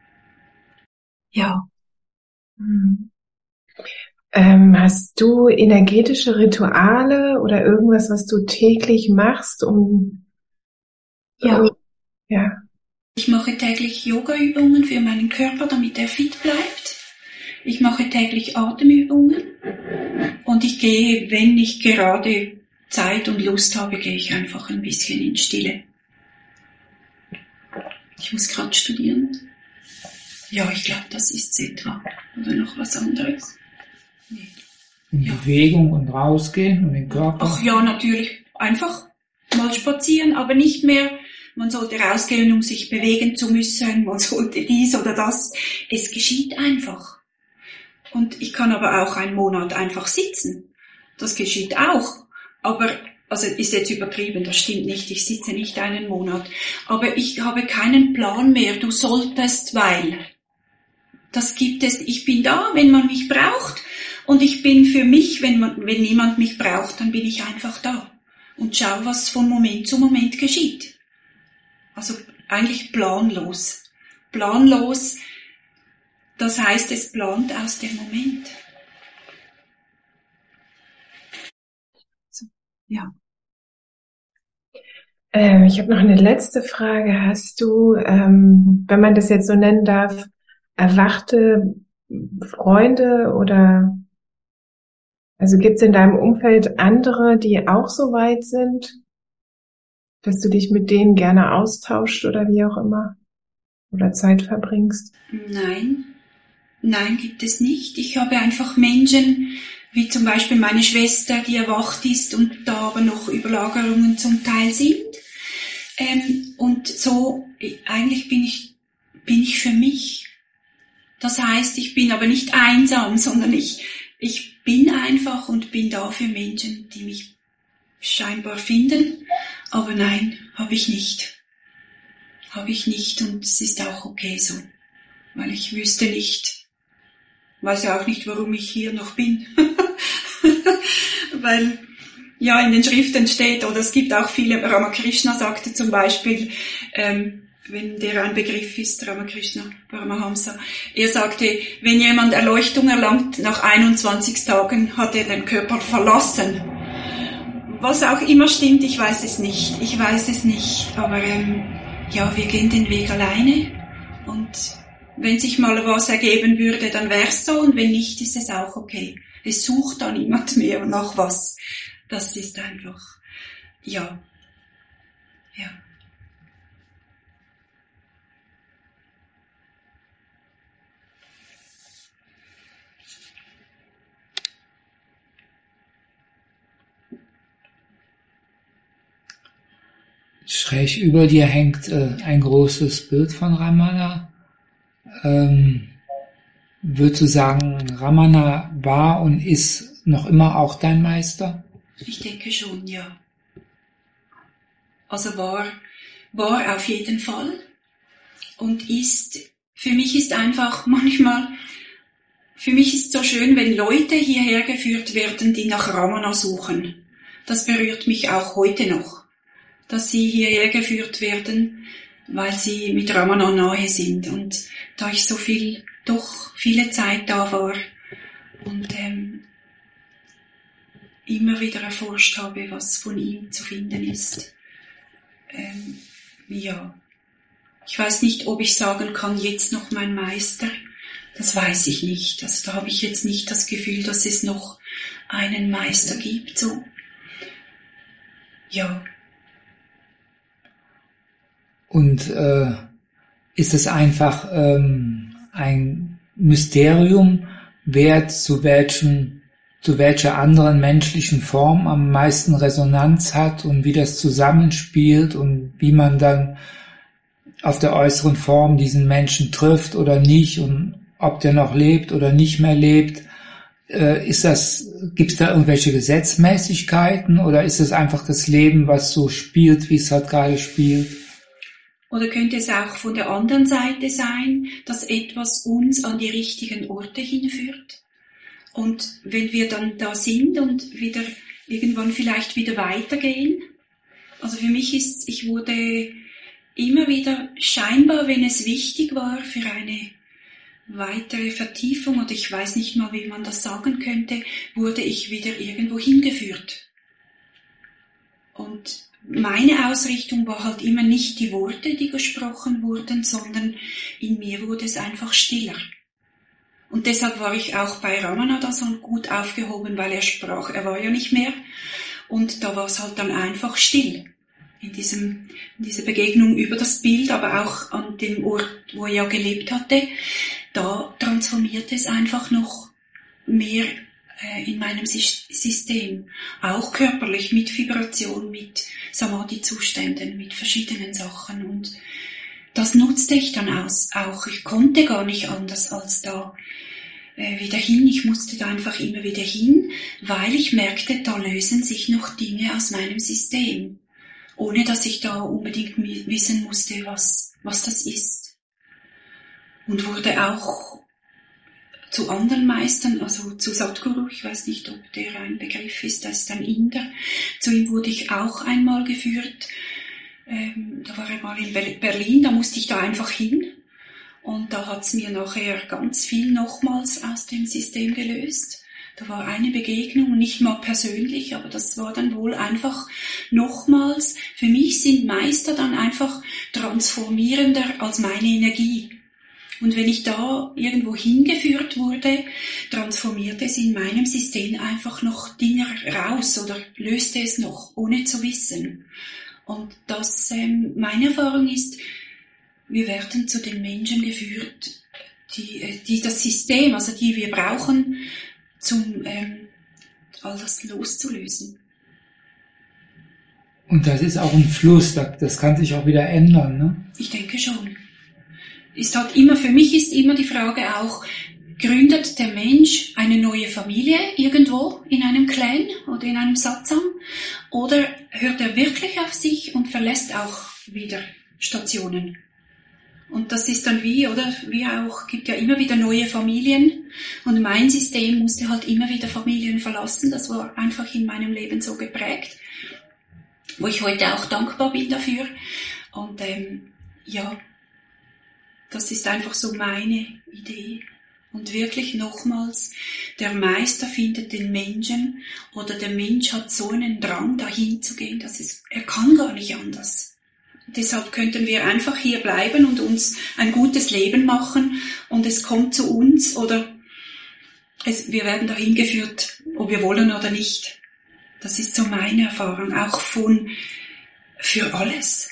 Ja. Hm. Ähm, hast du energetische Rituale oder irgendwas, was du täglich machst, um... Ja. Ja. Ich mache täglich Yoga-Übungen für meinen Körper, damit er fit bleibt. Ich mache täglich Atemübungen und ich gehe, wenn ich gerade Zeit und Lust habe, gehe ich einfach ein bisschen in Stille. Ich muss gerade studieren. Ja, ich glaube, das ist es etwa. Oder noch was anderes? Nee. In Ja. Bewegung und rausgehen und den Körper. Ach ja, natürlich. Einfach mal spazieren, aber nicht mehr man sollte rausgehen, um sich bewegen zu müssen, man sollte dies oder das. Es geschieht einfach. Und ich kann aber auch einen Monat einfach sitzen. Das geschieht auch. Aber, also ist jetzt übertrieben, das stimmt nicht, ich sitze nicht einen Monat. Aber ich habe keinen Plan mehr, du solltest, weil. Das gibt es, ich bin da, wenn man mich braucht. Und ich bin für mich, wenn man, wenn niemand mich braucht, dann bin ich einfach da. Und schau, was von Moment zu Moment geschieht. Also eigentlich planlos. Planlos, das heißt, es plant aus dem Moment. So, ja. Ähm, ich habe noch eine letzte Frage. Hast du, ähm, wenn man das jetzt so nennen darf, erwachte Freunde oder also gibt es in deinem Umfeld andere, die auch so weit sind, dass du dich mit denen gerne austauscht oder wie auch immer oder Zeit verbringst? Nein, nein, gibt es nicht. Ich habe einfach Menschen, wie zum Beispiel meine Schwester, die erwacht ist und da aber noch Überlagerungen zum Teil sind. Ähm, und so, eigentlich bin ich, bin ich für mich. Das heißt, ich bin aber nicht einsam, sondern ich, ich bin einfach und bin da für Menschen, die mich scheinbar finden. Aber nein, habe ich nicht. Habe ich nicht und es ist auch okay so. Weil ich wüsste nicht, weiß ja auch nicht, warum ich hier noch bin. Weil ja in den Schriften steht, oder es gibt auch viele, Ramakrishna sagte zum Beispiel, ähm, wenn der ein Begriff ist, Ramakrishna, Paramahamsa, er sagte, wenn jemand Erleuchtung erlangt, nach einundzwanzig Tagen hat er den Körper verlassen. Was auch immer stimmt, ich weiß es nicht, ich weiß es nicht, aber ähm, ja, wir gehen den Weg alleine und wenn sich mal was ergeben würde, dann wär's so und wenn nicht, ist es auch okay. Es sucht da niemand mehr nach was. Das ist einfach, ja, ja. Schräg über dir hängt äh, ein großes Bild von Ramana. Ähm, würdest du sagen, Ramana war und ist noch immer auch dein Meister? Ich denke schon, ja. Also war, war auf jeden Fall und ist, für mich ist einfach manchmal, für mich ist so schön, wenn Leute hierher geführt werden, die nach Ramana suchen. Das berührt mich auch heute noch, dass sie hierher geführt werden, weil sie mit Ramana nahe sind und da ich so viel, doch viele Zeit da war und ähm, immer wieder erforscht habe, was von ihm zu finden ist. Ähm, ja, ich weiß nicht, ob ich sagen kann, jetzt noch mein Meister. Das weiß ich nicht. Also da habe ich jetzt nicht das Gefühl, dass es noch einen Meister gibt. So, ja. Und äh, ist es einfach ähm, ein Mysterium, wer zu welchem zu welcher anderen menschlichen Form am meisten Resonanz hat und wie das zusammenspielt und wie man dann auf der äußeren Form diesen Menschen trifft oder nicht und ob der noch lebt oder nicht mehr lebt. Äh, ist das, gibt's da irgendwelche Gesetzmäßigkeiten oder ist es einfach das Leben, was so spielt, wie es halt gerade spielt? Oder könnte es auch von der anderen Seite sein, dass etwas uns an die richtigen Orte hinführt? Und wenn wir dann da sind und wieder irgendwann vielleicht wieder weitergehen, also für mich ist, ich wurde immer wieder scheinbar, wenn es wichtig war für eine weitere Vertiefung oder ich weiß nicht mal, wie man das sagen könnte, wurde ich wieder irgendwo hingeführt. Und meine Ausrichtung war halt immer nicht die Worte, die gesprochen wurden, sondern in mir wurde es einfach stiller. Und deshalb war ich auch bei Ramana da so gut aufgehoben, weil er sprach, er war ja nicht mehr. Und da war es halt dann einfach still. In diesem, in dieser Begegnung über das Bild, aber auch an dem Ort, wo er ja gelebt hatte, da transformiert es einfach noch mehr äh, in meinem System. Auch körperlich, mit Vibration, mit Samadhi-Zuständen, mit verschiedenen Sachen. Und das nutzte ich dann aus, auch. Ich konnte gar nicht anders als da äh, wieder hin. Ich musste da einfach immer wieder hin, weil ich merkte, da lösen sich noch Dinge aus meinem System. Ohne dass ich da unbedingt wissen musste, was, was das ist. Und wurde auch zu anderen Meistern, also zu Sadhguru, ich weiß nicht, ob der ein Begriff ist, das ist ein Inder. Zu ihm wurde ich auch einmal geführt. Ähm, da war er mal in Berlin, da musste ich da einfach hin. Und da hat's mir nachher ganz viel nochmals aus dem System gelöst. Da war eine Begegnung, nicht mal persönlich, aber das war dann wohl einfach nochmals. Für mich sind Meister dann einfach transformierender als meine Energie. Und wenn ich da irgendwo hingeführt wurde, transformierte es in meinem System einfach noch Dinge raus oder löste es noch, ohne zu wissen. Und das, ähm, meine Erfahrung ist, wir werden zu den Menschen geführt, die, die das System, also die wir brauchen, zum ähm, all das loszulösen. Und das ist auch ein Fluss, das kann sich auch wieder ändern, ne? Ich denke schon. Ist halt immer, für mich ist immer die Frage auch, gründet der Mensch eine neue Familie irgendwo in einem Clan oder in einem Satsang? Oder hört er wirklich auf sich und verlässt auch wieder Stationen? Und das ist dann wie, oder wie auch, gibt ja immer wieder neue Familien. Und mein System musste halt immer wieder Familien verlassen. Das war einfach in meinem Leben so geprägt, wo ich heute auch dankbar bin dafür. Und ähm, ja, das ist einfach so meine Idee. Und wirklich nochmals, der Meister findet den Menschen oder der Mensch hat so einen Drang, dahin zu gehen, dass es, er kann gar nicht anders. Deshalb könnten wir einfach hier bleiben und uns ein gutes Leben machen und es kommt zu uns oder es, wir werden dahin geführt, ob wir wollen oder nicht. Das ist so meine Erfahrung, auch von, für alles.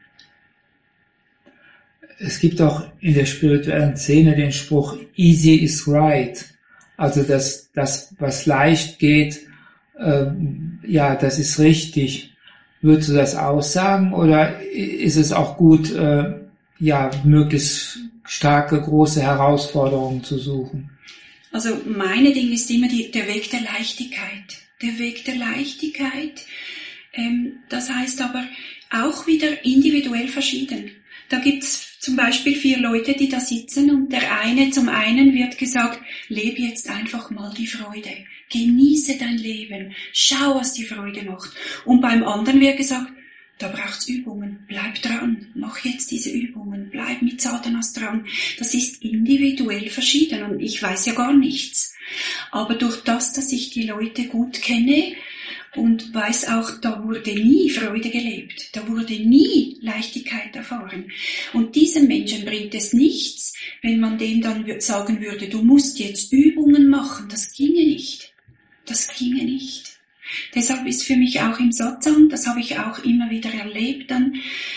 Es gibt auch in der spirituellen Szene den Spruch, easy is right. Also das, das was leicht geht, äh, ja, das ist richtig. Würdest du das aussagen oder ist es auch gut, äh, ja, möglichst starke, große Herausforderungen zu suchen? Also meine Ding ist immer die, der Weg der Leichtigkeit. Der Weg der Leichtigkeit, ähm, das heißt aber auch wieder individuell verschieden. Da gibt's zum Beispiel vier Leute, die da sitzen und der eine, zum einen wird gesagt, lebe jetzt einfach mal die Freude. Genieße dein Leben. Schau, was die Freude macht. Und beim anderen wird gesagt, da braucht's Übungen. Bleib dran. Mach jetzt diese Übungen. Bleib mit Sadhanas dran. Das ist individuell verschieden und ich weiß ja gar nichts. Aber durch das, dass ich die Leute gut kenne, und weiß auch, da wurde nie Freude gelebt, da wurde nie Leichtigkeit erfahren. Und diesem Menschen bringt es nichts, wenn man dem dann sagen würde, du musst jetzt Übungen machen, das ginge nicht. Das ginge nicht. Deshalb ist für mich auch im Satsang, das habe ich auch immer wieder erlebt, dann,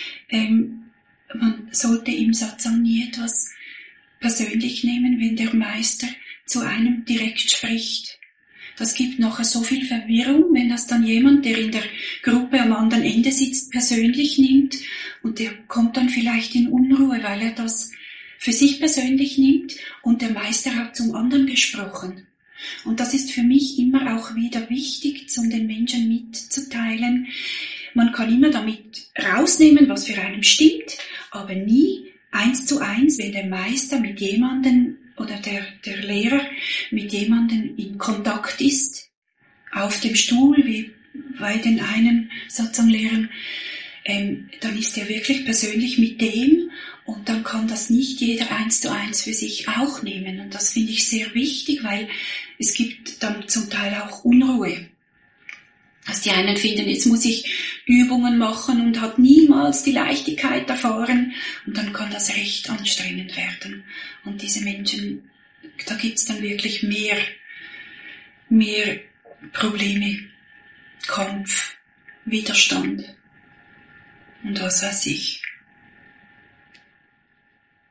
ähm, man sollte im Satsang nie etwas persönlich nehmen, wenn der Meister zu einem direkt spricht. Das gibt nachher so viel Verwirrung, wenn das dann jemand, der in der Gruppe am anderen Ende sitzt, persönlich nimmt und der kommt dann vielleicht in Unruhe, weil er das für sich persönlich nimmt und der Meister hat zum anderen gesprochen. Und das ist für mich immer auch wieder wichtig, um den Menschen mitzuteilen. Man kann immer damit rausnehmen, was für einen stimmt, aber nie eins zu eins, wenn der Meister mit jemandem oder der, der Lehrer mit jemandem in Kontakt ist, auf dem Stuhl, wie bei den einen Satsang-Lehrern, ähm, dann ist er wirklich persönlich mit dem und dann kann das nicht jeder eins zu eins für sich auch nehmen. Und das finde ich sehr wichtig, weil es gibt dann zum Teil auch Unruhe. Also die einen finden, jetzt muss ich Übungen machen und hat niemals die Leichtigkeit erfahren und dann kann das recht anstrengend werden. Und diese Menschen, da gibt's dann wirklich mehr, mehr Probleme, Kampf, Widerstand und was weiß ich.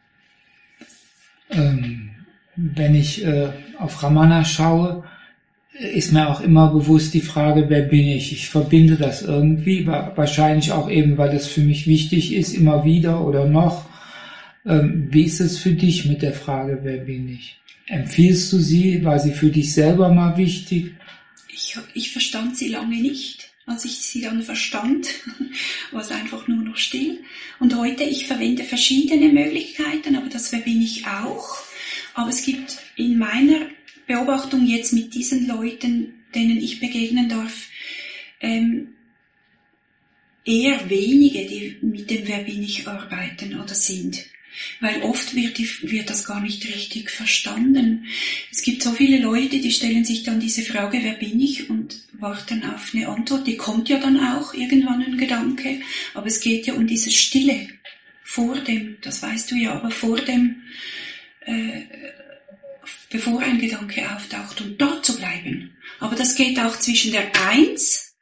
Ähm, wenn ich äh, auf Ramana schaue, ist mir auch immer bewusst die Frage, wer bin ich? Ich verbinde das irgendwie, wahrscheinlich auch eben, weil es für mich wichtig ist, immer wieder oder noch. Ähm, wie ist es für dich mit der Frage, wer bin ich? Empfiehlst du sie? War sie für dich selber mal wichtig? Ich, ich verstand sie lange nicht. Als ich sie dann verstand, war es einfach nur noch still. Und heute, ich verwende verschiedene Möglichkeiten, aber das wer bin ich auch. Aber es gibt in meiner Beobachtung jetzt mit diesen Leuten, denen ich begegnen darf, ähm, eher wenige, die mit dem wer bin ich arbeiten oder sind. Weil oft wird, die, wird das gar nicht richtig verstanden. Es gibt so viele Leute, die stellen sich dann diese Frage, wer bin ich, und warten auf eine Antwort. Die kommt ja dann auch irgendwann ein Gedanke, aber es geht ja um diese Stille vor dem, das weißt du ja, aber vor dem, äh, bevor ein Gedanke auftaucht, und dort zu bleiben. Aber das geht auch zwischen der Eins,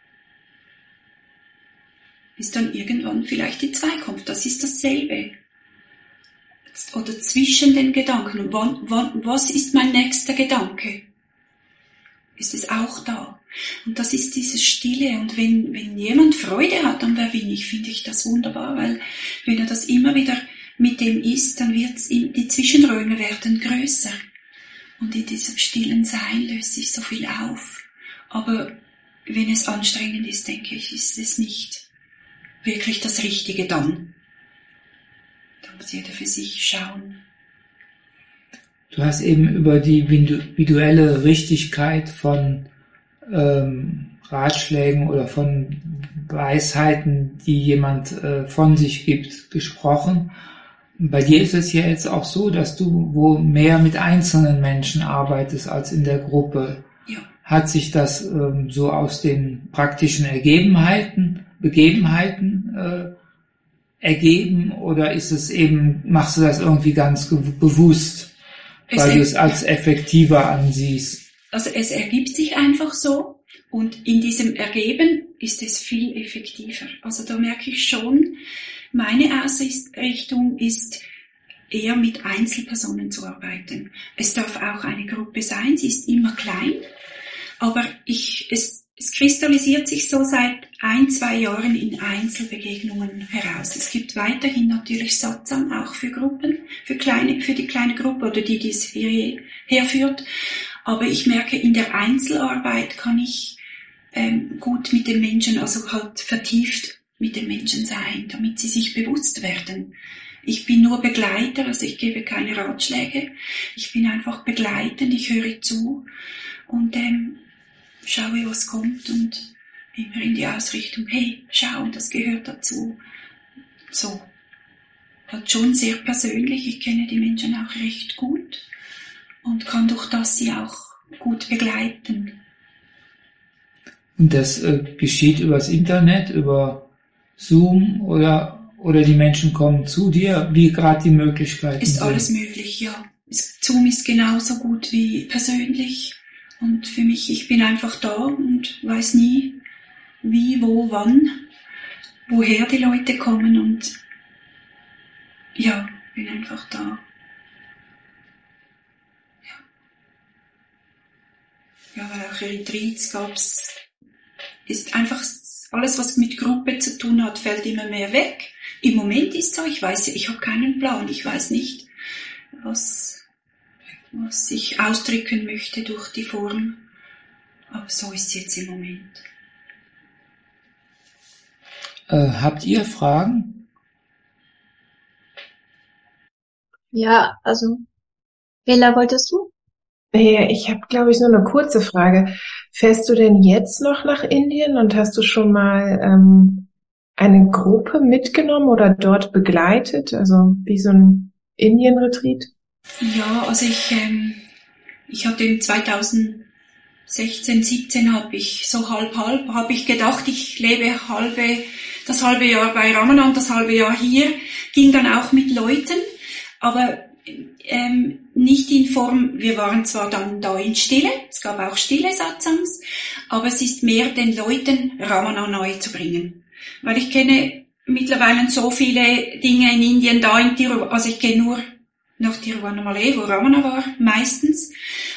bis dann irgendwann vielleicht die Zwei kommt. Das ist dasselbe. Oder zwischen den Gedanken. Wann, wann, was ist mein nächster Gedanke? Ist es auch da? Und das ist diese Stille. Und wenn, wenn jemand Freude hat an wer bin ich, finde ich das wunderbar, weil wenn er das immer wieder mit dem ist, dann wird's in, die Zwischenräume werden größer. Und in diesem stillen Sein löst sich so viel auf. Aber wenn es anstrengend ist, denke ich, ist es nicht wirklich das Richtige dann. Da muss jeder für sich schauen. Du hast eben über die individuelle Richtigkeit von ähm, Ratschlägen oder von Weisheiten, die jemand äh, von sich gibt, gesprochen. Bei dir ist es ja jetzt auch so, dass du wo mehr mit einzelnen Menschen arbeitest als in der Gruppe. Ja. Hat sich das ähm, so aus den praktischen Ergebenheiten, Begebenheiten äh, ergeben, oder ist es eben, machst du das irgendwie ganz ge- bewusst, es weil er- du es als effektiver ansiehst? Also es ergibt sich einfach so, und in diesem Ergeben ist es viel effektiver. Also da merke ich schon, meine Ausrichtung ist eher mit Einzelpersonen zu arbeiten. Es darf auch eine Gruppe sein, sie ist immer klein, aber ich, es, es kristallisiert sich so seit ein, zwei Jahren in Einzelbegegnungen heraus. Es gibt weiterhin natürlich Satsang, auch für Gruppen, für kleine, für die kleine Gruppe oder die, die es hier herführt. Aber ich merke, in der Einzelarbeit kann ich ähm, gut mit den Menschen, also halt vertieft mit den Menschen sein, damit sie sich bewusst werden. Ich bin nur Begleiter, also ich gebe keine Ratschläge. Ich bin einfach begleitend, ich höre zu und ähm, schaue, was kommt, und immer in die Ausrichtung, hey, schau, das gehört dazu. So, halt schon sehr persönlich. Ich kenne die Menschen auch recht gut und kann durch das sie auch gut begleiten. Und das äh, geschieht übers Internet, über Zoom, oder oder die Menschen kommen zu dir, wie gerade die Möglichkeiten ist sind? Alles möglich, ja. Zoom ist genauso gut wie persönlich, und für mich, ich bin einfach da und weiß nie, wie, wo, wann, woher die Leute kommen, und ja, bin einfach da. Ja, ja, weil auch Retreats gab's, ist einfach alles, was mit Gruppe zu tun hat, fällt immer mehr weg. Im Moment ist so, ich weiß, ich habe keinen Plan, ich weiß nicht, was, was ich ausdrücken möchte durch die Form, aber so ist es jetzt im Moment. Äh, habt ihr Fragen? Ja, also, Bela, wolltest du? Ja, ich habe, glaube ich, nur eine kurze Frage. Fährst du denn jetzt noch nach Indien und hast du schon mal ähm, eine Gruppe mitgenommen oder dort begleitet? Also wie so ein Indien-Retreat? Ja, also ich, ähm, ich hatte im zweitausendsechzehn, siebzehn habe ich so halb halb, habe ich gedacht, ich lebe halbe, das halbe Jahr bei Ramana und das halbe Jahr hier, ging dann auch mit Leuten, aber ähm, nicht in Form, wir waren zwar dann da in Stille, es gab auch stille Satsangs, aber es ist mehr den Leuten Ramana neu zu bringen. Weil ich kenne mittlerweile so viele Dinge in Indien, da in Tiruvana, also ich gehe nur nach Tiruvannamalai, wo Ramana war, meistens.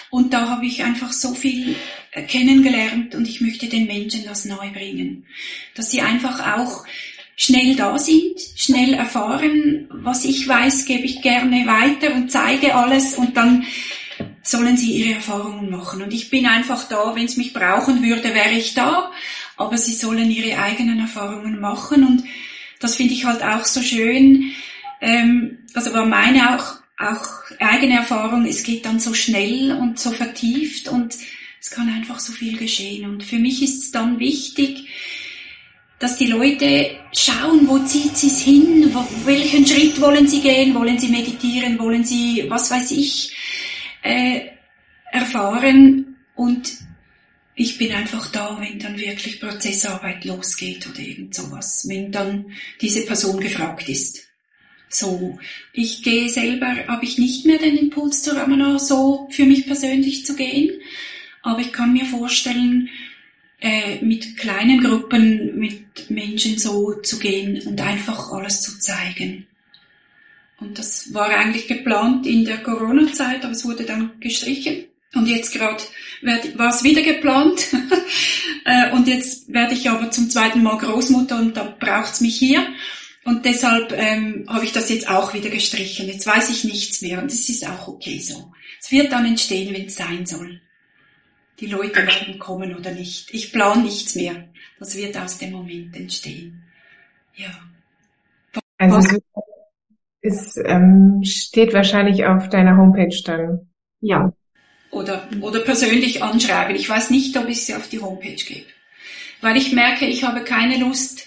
Und da habe ich einfach so viel kennengelernt und ich möchte den Menschen das nahe bringen. Dass sie einfach auch schnell da sind, schnell erfahren, was ich weiß, gebe ich gerne weiter und zeige alles und dann sollen sie ihre Erfahrungen machen. Und ich bin einfach da, wenn es mich brauchen würde, wäre ich da, aber sie sollen ihre eigenen Erfahrungen machen und das finde ich halt auch so schön. Ähm, also war meine auch, auch eigene Erfahrung, es geht dann so schnell und so vertieft und es kann einfach so viel geschehen. Und für mich ist es dann wichtig, dass die Leute schauen, wo zieht sie es hin, wo, welchen Schritt wollen sie gehen, wollen sie meditieren, wollen sie, was weiß ich, äh, erfahren. Und ich bin einfach da, wenn dann wirklich Prozessarbeit losgeht oder irgend sowas, wenn dann diese Person gefragt ist. So, ich gehe selber, habe ich nicht mehr den Impuls zur Ramana, so für mich persönlich zu gehen, aber ich kann mir vorstellen, äh, mit kleinen Gruppen, mit Menschen so zu gehen und einfach alles zu zeigen. Und das war eigentlich geplant in der Corona-Zeit, aber es wurde dann gestrichen. Und jetzt gerade war es wieder geplant. Und jetzt werde ich aber zum zweiten Mal Großmutter und da braucht's mich hier. Und deshalb ähm, habe ich das jetzt auch wieder gestrichen. Jetzt weiß ich nichts mehr und es ist auch okay so. Es wird dann entstehen, wenn es sein soll. Die Leute werden kommen oder nicht. Ich plane nichts mehr. Das wird aus dem Moment entstehen. Ja. Also es ähm, steht wahrscheinlich auf deiner Homepage dann. Ja. Oder, oder persönlich anschreiben. Ich weiß nicht, ob ich sie auf die Homepage gebe. Weil ich merke, ich habe keine Lust,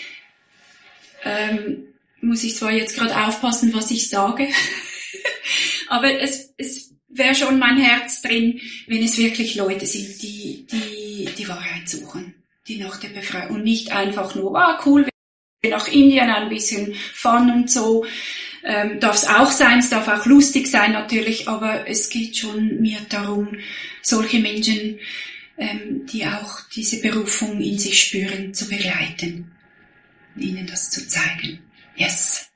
ähm, muss ich zwar jetzt gerade aufpassen, was ich sage, aber es, es wäre schon mein Herz drin, wenn es wirklich Leute sind, die, die, die Wahrheit suchen, die nach der Befreiung und nicht einfach nur, ah, cool, wir nach Indien, ein bisschen Fun und so. Ähm, darf es auch sein, es darf auch lustig sein natürlich, aber es geht schon mir darum, solche Menschen, ähm, die auch diese Berufung in sich spüren, zu begleiten, ihnen das zu zeigen. Yes.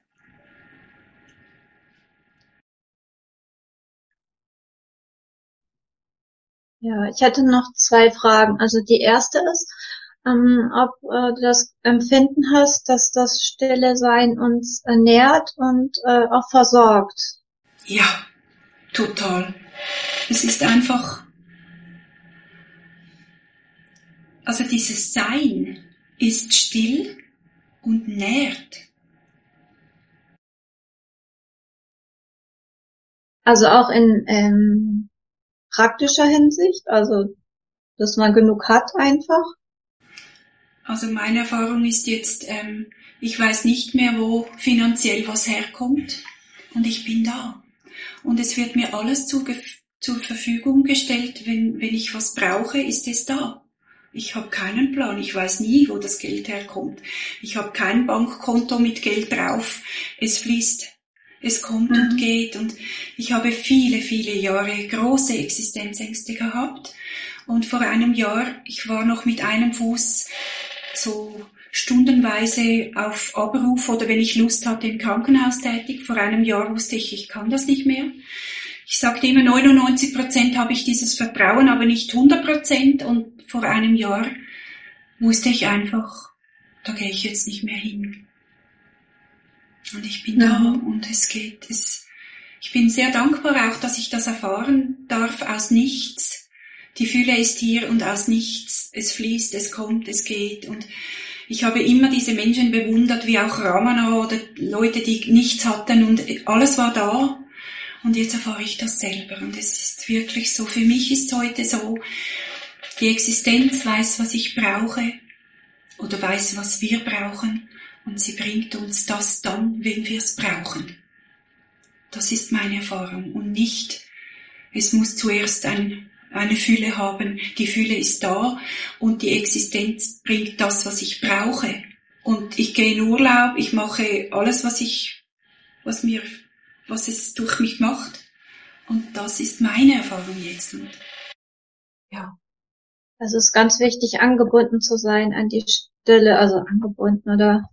Ja, ich hätte noch zwei Fragen. Also die erste ist, ähm, ob äh, du das Empfinden hast, dass das stille Sein uns ernährt und äh, auch versorgt. Ja, total. Es ist einfach, also dieses Sein ist still und nährt. Also auch in ähm, praktischer Hinsicht, also dass man genug hat einfach. Also meine Erfahrung ist jetzt, ähm, ich weiß nicht mehr, wo finanziell was herkommt und ich bin da. Und es wird mir alles zu, zur Verfügung gestellt, wenn, wenn ich was brauche, ist es da. Ich habe keinen Plan, ich weiß nie, wo das Geld herkommt. Ich habe kein Bankkonto mit Geld drauf, es fließt, es kommt mhm. und geht. Und ich habe viele, viele Jahre große Existenzängste gehabt. Und vor einem Jahr, ich war noch mit einem Fuß so stundenweise auf Abruf oder wenn ich Lust hatte im Krankenhaus tätig. Vor einem Jahr wusste ich, ich kann das nicht mehr. Ich sagte immer, neunundneunzig Prozent habe ich dieses Vertrauen, aber nicht hundert Prozent. Und vor einem Jahr wusste ich einfach, da gehe ich jetzt nicht mehr hin. Und ich bin ja. da und es geht. Es, ich bin sehr dankbar auch, dass ich das erfahren darf aus nichts. Die Fülle ist hier und aus nichts. Es fließt, es kommt, es geht. Und ich habe immer diese Menschen bewundert, wie auch Ramana oder Leute, die nichts hatten und alles war da. Und jetzt erfahre ich das selber. Und es ist wirklich so, für mich ist es heute so, die Existenz weiß, was ich brauche oder weiß, was wir brauchen. Und sie bringt uns das dann, wenn wir es brauchen. Das ist meine Erfahrung. Und nicht, es muss zuerst ein eine Fülle haben. Die Fülle ist da und die Existenz bringt das, was ich brauche. Und ich gehe in Urlaub, ich mache alles, was ich, was mir, was es durch mich macht. Und das ist meine Erfahrung jetzt. Und ja. Es ist ganz wichtig, angebunden zu sein an die Stille, also angebunden oder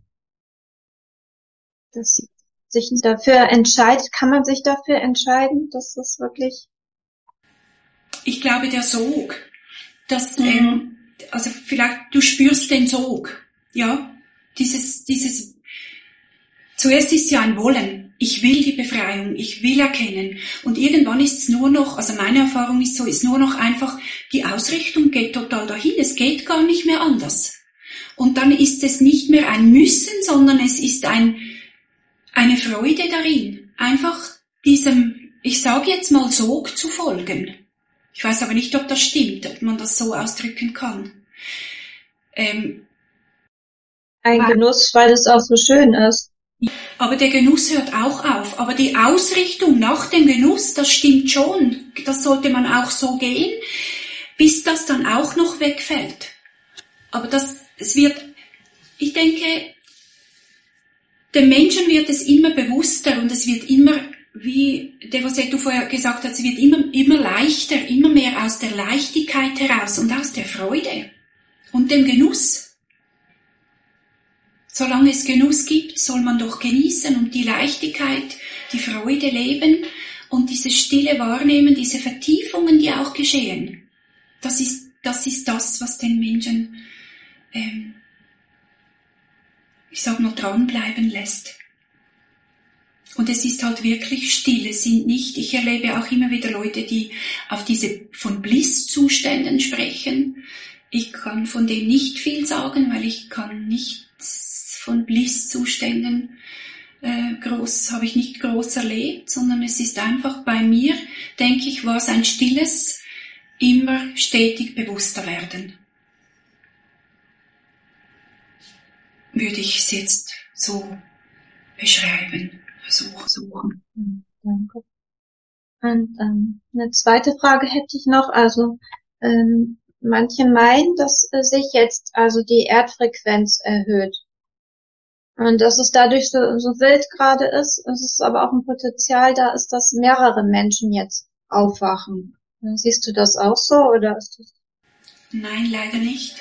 dass sich dafür entscheidet. Kann man sich dafür entscheiden, dass das wirklich ich glaube, der Sog, dass, mhm. ähm, also vielleicht, du spürst den Sog, ja, dieses, dieses, zuerst ist ja ein Wollen. Ich will die Befreiung, ich will erkennen. Und irgendwann ist es nur noch, also meine Erfahrung ist so, ist nur noch einfach, die Ausrichtung geht total dahin, es geht gar nicht mehr anders. Und dann ist es nicht mehr ein Müssen, sondern es ist ein, eine Freude darin, einfach diesem, ich sage jetzt mal Sog zu folgen. Ich weiß aber nicht, ob das stimmt, ob man das so ausdrücken kann. Ähm, ein Genuss, weil es auch so schön ist. Aber der Genuss hört auch auf. Aber die Ausrichtung nach dem Genuss, das stimmt schon. Das sollte man auch so gehen, bis das dann auch noch wegfällt. Aber das, es wird, ich denke, dem Menschen wird es immer bewusster und es wird immer, wie Devosetto vorher gesagt hat, es wird immer, immer leichter, immer mehr aus der Leichtigkeit heraus und aus der Freude und dem Genuss. Solange es Genuss gibt, soll man doch genießen und die Leichtigkeit, die Freude leben und diese Stille wahrnehmen, diese Vertiefungen, die auch geschehen. Das ist das, ist das was den Menschen, ähm, ich sag mal, dranbleiben lässt. Und es ist halt wirklich still. Es sind nicht, ich erlebe auch immer wieder Leute, die auf diese von Bliss-Zuständen sprechen. Ich kann von dem nicht viel sagen, weil ich kann nicht von Bliss-Zuständen äh, groß, habe ich nicht groß erlebt, sondern es ist einfach bei mir, denke ich, war es ein stilles, immer stetig bewusster werden. Würde ich es jetzt so beschreiben, versuchen. Danke. Und ähm, eine zweite Frage hätte ich noch, also ähm, manche meinen, dass äh, sich jetzt also die Erdfrequenz erhöht. Und dass es dadurch so, so wild gerade ist, es ist aber auch ein Potenzial da ist, dass mehrere Menschen jetzt aufwachen. Siehst du das auch so, oder ist das? Nein, leider nicht.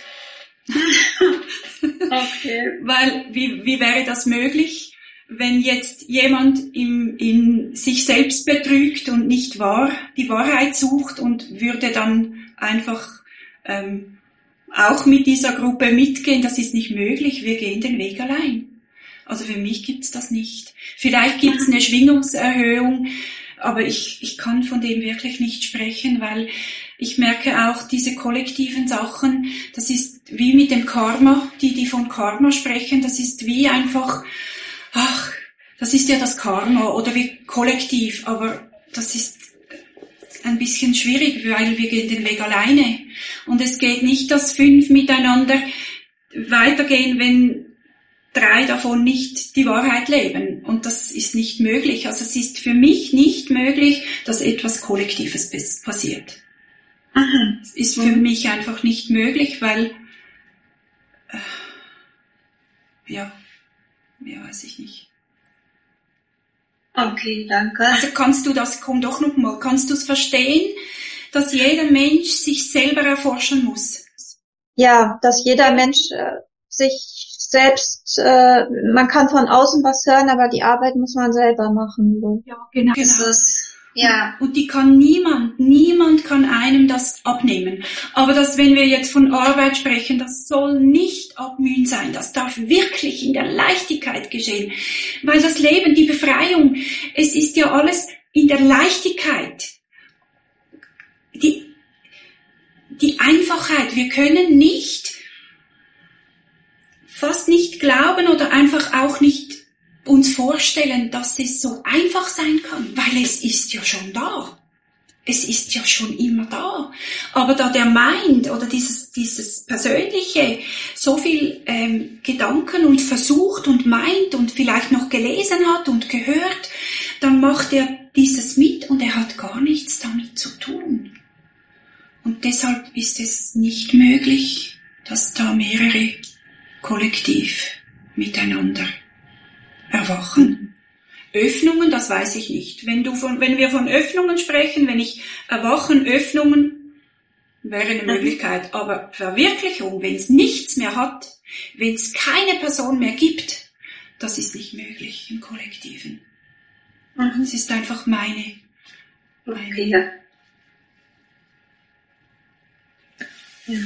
Okay. Weil, wie, wie wäre das möglich, wenn jetzt jemand im, in sich selbst betrügt und nicht wahr, die Wahrheit sucht und würde dann einfach ähm, auch mit dieser Gruppe mitgehen? Das ist nicht möglich, wir gehen den Weg allein. Also für mich gibt's das nicht. Vielleicht gibt's eine Schwingungserhöhung, aber ich, ich kann von dem wirklich nicht sprechen, weil ich merke auch diese kollektiven Sachen, das ist wie mit dem Karma, die, die von Karma sprechen, das ist wie einfach, ach, das ist ja das Karma oder wie kollektiv, aber das ist ein bisschen schwierig, weil wir gehen den Weg alleine. Und es geht nicht, dass fünf miteinander weitergehen, wenn drei davon nicht die Wahrheit leben. Und das ist nicht möglich. Also es ist für mich nicht möglich, dass etwas Kollektives passiert. Aha. Es ist für mhm. mich einfach nicht möglich, weil, äh, ja, mehr weiß ich nicht. Okay, danke. Also kannst du das, komm doch noch mal, kannst du es verstehen, dass jeder Mensch sich selber erforschen muss? Ja, dass jeder Mensch äh, sich selbst, äh, man kann von außen was hören, aber die Arbeit muss man selber machen. So. Ja, genau. genau. Das, ja. Und, und die kann niemand, niemand kann einem das abnehmen. Aber das, wenn wir jetzt von Arbeit sprechen, das soll nicht abmühen sein. Das darf wirklich in der Leichtigkeit geschehen. Weil das Leben, die Befreiung, es ist ja alles in der Leichtigkeit. Die, die Einfachheit. Wir können nicht fast nicht glauben oder einfach auch nicht uns vorstellen, dass es so einfach sein kann, weil es ist ja schon da. Es ist ja schon immer da. Aber da der Mind oder dieses, dieses Persönliche so viel ähm, Gedanken und versucht und meint und vielleicht noch gelesen hat und gehört, dann macht er dieses mit und er hat gar nichts damit zu tun. Und deshalb ist es nicht möglich, dass da mehrere kollektiv miteinander erwachen. Öffnungen, das weiß ich nicht. Wenn du von, wenn wir von Öffnungen sprechen, wenn ich erwachen, Öffnungen, wäre eine Möglichkeit. Aber Verwirklichung, wenn es nichts mehr hat, wenn es keine Person mehr gibt, das ist nicht möglich im Kollektiven. Es ist einfach meine, meine okay. Ja.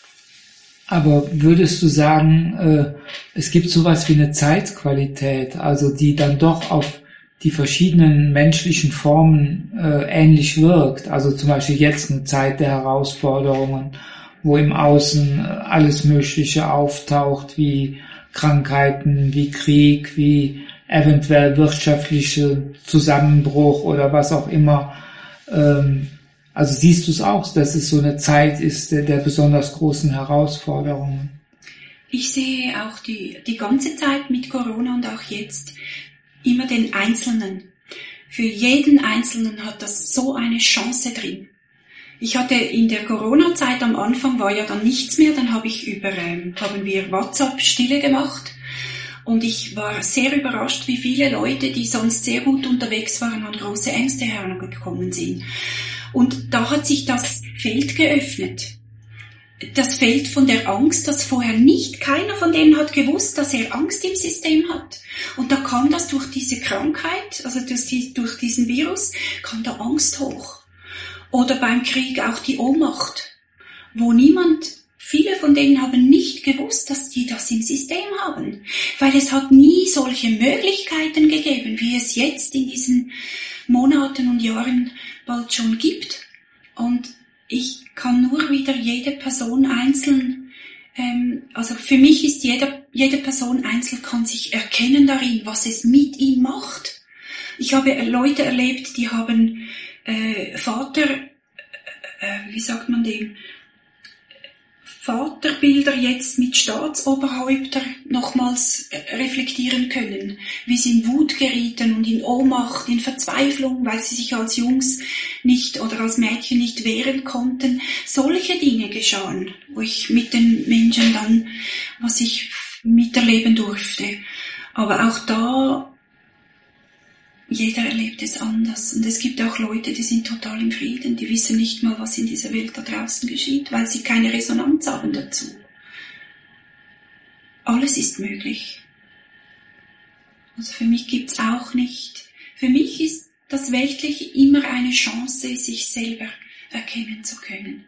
Aber würdest du sagen, äh, es gibt sowas wie eine Zeitqualität, also die dann doch auf die verschiedenen menschlichen Formen äh, ähnlich wirkt? Also zum Beispiel jetzt eine Zeit der Herausforderungen, wo im Außen alles Mögliche auftaucht, wie Krankheiten, wie Krieg, wie eventuell wirtschaftliche Zusammenbruch oder was auch immer. Ähm, also siehst du es auch, dass es so eine Zeit ist der, der besonders großen Herausforderungen? Ich sehe auch die, die ganze Zeit mit Corona und auch jetzt immer den Einzelnen. Für jeden Einzelnen hat das so eine Chance drin. Ich hatte in der Corona-Zeit am Anfang war ja dann nichts mehr, dann habe ich über, ähm, haben wir WhatsApp Stille gemacht und ich war sehr überrascht, wie viele Leute, die sonst sehr gut unterwegs waren, an große Ängste herangekommen sind. Und da hat sich das Feld geöffnet. Das Feld von der Angst, das vorher nicht, keiner von denen hat gewusst, dass er Angst im System hat. Und da kam das durch diese Krankheit, also durch, die, durch diesen Virus, kam da Angst hoch. Oder beim Krieg auch die Ohnmacht, wo niemand, viele von denen haben nicht gewusst, dass die das im System haben. Weil es hat nie solche Möglichkeiten gegeben, wie es jetzt in diesen Monaten und Jahren bald schon gibt. Und ich kann nur wieder jede Person einzeln, ähm, also für mich ist jede, jede Person einzeln kann sich erkennen darin, was es mit ihm macht. Ich habe Leute erlebt, die haben Äh, Vater, äh, wie sagt man dem, Vaterbilder jetzt mit Staatsoberhäupter nochmals reflektieren können, wie sie in Wut gerieten und in Ohnmacht, in Verzweiflung, weil sie sich als Jungs nicht oder als Mädchen nicht wehren konnten. Solche Dinge geschahen, wo ich mit den Menschen dann, was ich miterleben durfte. Aber auch da, jeder erlebt es anders. Und es gibt auch Leute, die sind total im Frieden, die wissen nicht mal, was in dieser Welt da draußen geschieht, weil sie keine Resonanz haben dazu. Alles ist möglich. Also für mich gibt's auch nicht. Für mich ist das Weltliche immer eine Chance, sich selber erkennen zu können.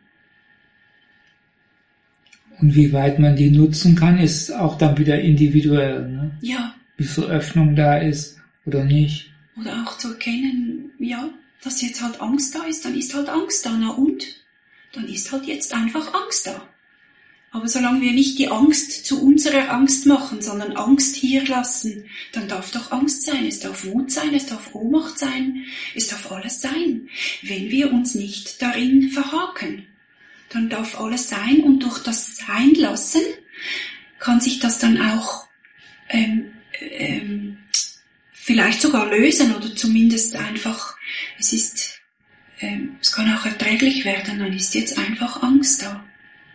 Und wie weit man die nutzen kann, ist auch dann wieder individuell, ne? Ja. Wie viel Öffnung da ist oder nicht. Oder auch zu erkennen, ja, dass jetzt halt Angst da ist, dann ist halt Angst da, na und? Dann ist halt jetzt einfach Angst da. Aber solange wir nicht die Angst zu unserer Angst machen, sondern Angst hier lassen, dann darf doch Angst sein, es darf Wut sein, es darf Ohnmacht sein, es darf alles sein, wenn wir uns nicht darin verhaken. Dann darf alles sein und durch das Seinlassen kann sich das dann auch ähm, ähm, vielleicht sogar lösen oder zumindest einfach, es ist, ähm, es kann auch erträglich werden, dann ist jetzt einfach Angst da.